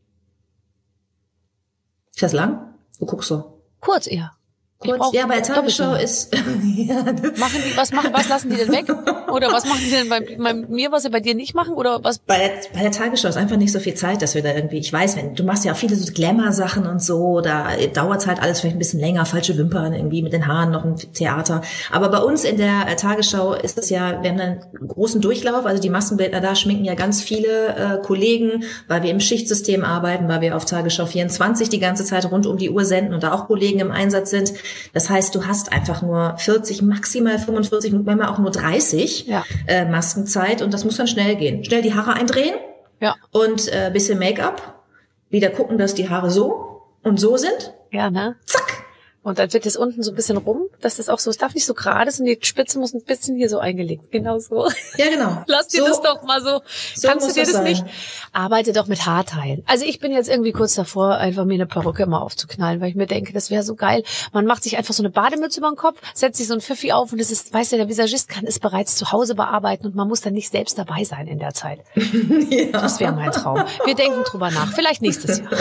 Ist das lang? Wo guckst du? Kurz eher. Kurz, ja, bei der Tagesschau ist... ja, machen die, was machen, was lassen die denn weg? Oder was machen die denn bei, bei mir, was sie bei dir nicht machen? Oder was? Bei der, bei der Tagesschau ist einfach nicht so viel Zeit, dass wir da irgendwie, ich weiß, wenn, du machst ja auch viele so Glamour-Sachen und so, da dauert halt alles vielleicht ein bisschen länger, falsche Wimpern irgendwie mit den Haaren, noch ein Theater. Aber bei uns in der äh, Tagesschau ist es ja, wir haben einen großen Durchlauf, also die Maskenbildner da schminken ja ganz viele äh, Kollegen, weil wir im Schichtsystem arbeiten, weil wir auf Tagesschau vierundzwanzig die ganze Zeit rund um die Uhr senden und da auch Kollegen im Einsatz sind. Das heißt, du hast einfach nur vierzig, maximal fünfundvierzig Minuten, manchmal auch nur dreißig ja. äh, Maskenzeit und das muss dann schnell gehen. Schnell die Haare eindrehen ja. und äh, bisschen Make-up. Wieder gucken, dass die Haare so und so sind. Ja, ne? Zack. Und dann wird es unten so ein bisschen rum, dass das auch so, es darf nicht so gerade sein, die Spitze muss ein bisschen hier so eingelegt. Genau so. Ja, genau. Lass dir so, das doch mal so. so Kannst du dir das sein. nicht? Arbeite doch mit Haarteilen. Also ich bin jetzt irgendwie kurz davor, einfach mir eine Perücke mal aufzuknallen, weil ich mir denke, das wäre so geil. Man macht sich einfach so eine Bademütze über den Kopf, setzt sich so ein Pfiffi auf und das ist, weißt du, der Visagist kann es bereits zu Hause bearbeiten und man muss dann nicht selbst dabei sein in der Zeit. Ja. Das wäre mein Traum. Wir denken drüber nach. Vielleicht nächstes Jahr.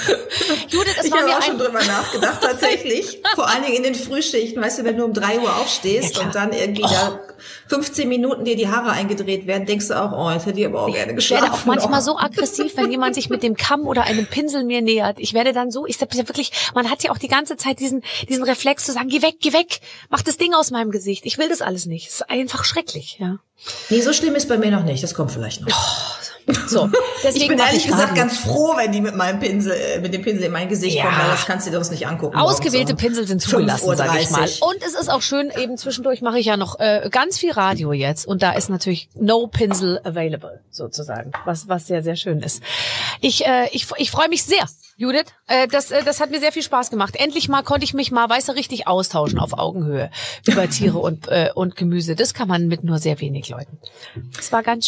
Judith, es ich war habe mir auch ein... schon drüber nachgedacht, tatsächlich. Vor allen Dingen in den Frühschichten, weißt du, wenn du um drei Uhr aufstehst ja, und dann irgendwie oh. da fünfzehn Minuten dir die Haare eingedreht werden, denkst du auch, oh, jetzt hätte ich aber auch gerne geschlafen. Ich werde auch manchmal oh. so aggressiv, wenn jemand sich mit dem Kamm oder einem Pinsel mir nähert. Ich werde dann so, ich sag ja wirklich, man hat ja auch die ganze Zeit diesen diesen Reflex zu sagen, geh weg, geh weg, mach das Ding aus meinem Gesicht. Ich will das alles nicht. Es ist einfach schrecklich, ja. Nee, so schlimm ist bei mir noch nicht. Das kommt vielleicht noch. Oh. So, deswegen ich bin ehrlich ich gesagt Radio. ganz froh, wenn die mit meinem Pinsel, äh, mit dem Pinsel in mein Gesicht ja. kommen, weil das kannst du dir sonst nicht angucken. Ausgewählte um Pinsel sind zugelassen, sag ich mal. Und es ist auch schön, eben zwischendurch mache ich ja noch äh, ganz viel Radio jetzt und da ist natürlich no Pinsel available, sozusagen, was was sehr, sehr schön ist. Ich äh, ich, ich freue mich sehr, Judith. Äh, das äh, das hat mir sehr viel Spaß gemacht. Endlich mal konnte ich mich mal, weißt du, richtig austauschen auf Augenhöhe über Tiere und äh, und Gemüse. Das kann man mit nur sehr wenig Leuten. Es war ganz schön.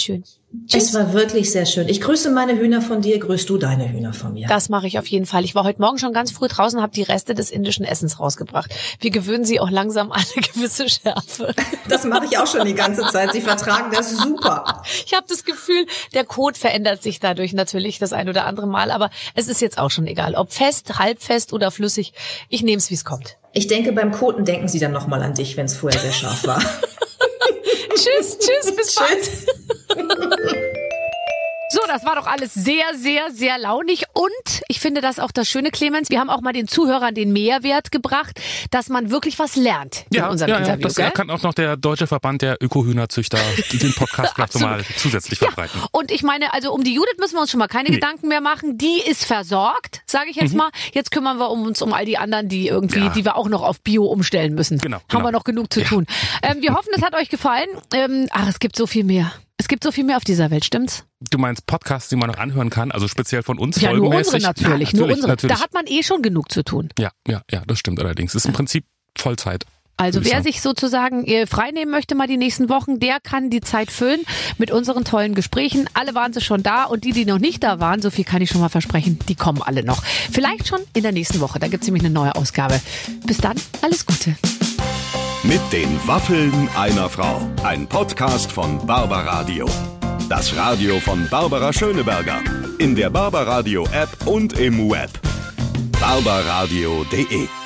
Tschüss. Es war wirklich sehr schön. Ich grüße meine Hühner von dir, grüßt du deine Hühner von mir. Das mache ich auf jeden Fall. Ich war heute Morgen schon ganz früh draußen, habe die Reste des indischen Essens rausgebracht. Wir gewöhnen sie auch langsam an eine gewisse Schärfe. Das mache ich auch schon die ganze Zeit. Sie vertragen das super. Ich habe das Gefühl, der Kot verändert sich dadurch natürlich das ein oder andere Mal. Aber es ist jetzt auch schon egal, ob fest, halbfest oder flüssig. Ich nehme es, wie es kommt. Ich denke, beim Koten denken sie dann nochmal an dich, wenn es vorher sehr scharf war. Tschüss, tschüss, bis Tschüss. bald. So, das war doch alles sehr, sehr, sehr launig. Und ich finde das auch das Schöne, Clemens, wir haben auch mal den Zuhörern den Mehrwert gebracht, dass man wirklich was lernt in ja, unserem ja, Interview. Ja, das gell? kann auch noch der Deutsche Verband der Öko-Hühnerzüchter den Podcast vielleicht nochmal zusätzlich ja. verbreiten. Und ich meine, also um die Judith müssen wir uns schon mal keine nee. Gedanken mehr machen. Die ist versorgt, sage ich jetzt mhm. mal. Jetzt kümmern wir uns um all die anderen, die irgendwie, ja. die wir auch noch auf Bio umstellen müssen. Genau. Haben genau. wir noch genug zu ja. tun. Ähm, wir hoffen, es hat euch gefallen. Ähm, ach, es gibt so viel mehr. Es gibt so viel mehr auf dieser Welt, stimmt's? Du meinst Podcasts, die man noch anhören kann, also speziell von uns ja, folgenmäßig? Nur unsere natürlich, ja, natürlich, nur unsere. Natürlich. Da hat man eh schon genug zu tun. Ja, ja, ja, das stimmt allerdings. Das ist im Prinzip Vollzeit. Also wer sich sozusagen freinehmen möchte mal die nächsten Wochen, der kann die Zeit füllen mit unseren tollen Gesprächen. Alle waren sie schon da und die, die noch nicht da waren, so viel kann ich schon mal versprechen, die kommen alle noch. Vielleicht schon in der nächsten Woche, da gibt's nämlich eine neue Ausgabe. Bis dann, alles Gute. Mit den Waffeln einer Frau. Ein Podcast von Barbaradio. Das Radio von Barbara Schöneberger. In der Barbaradio App und im Web. barbaradio punkt de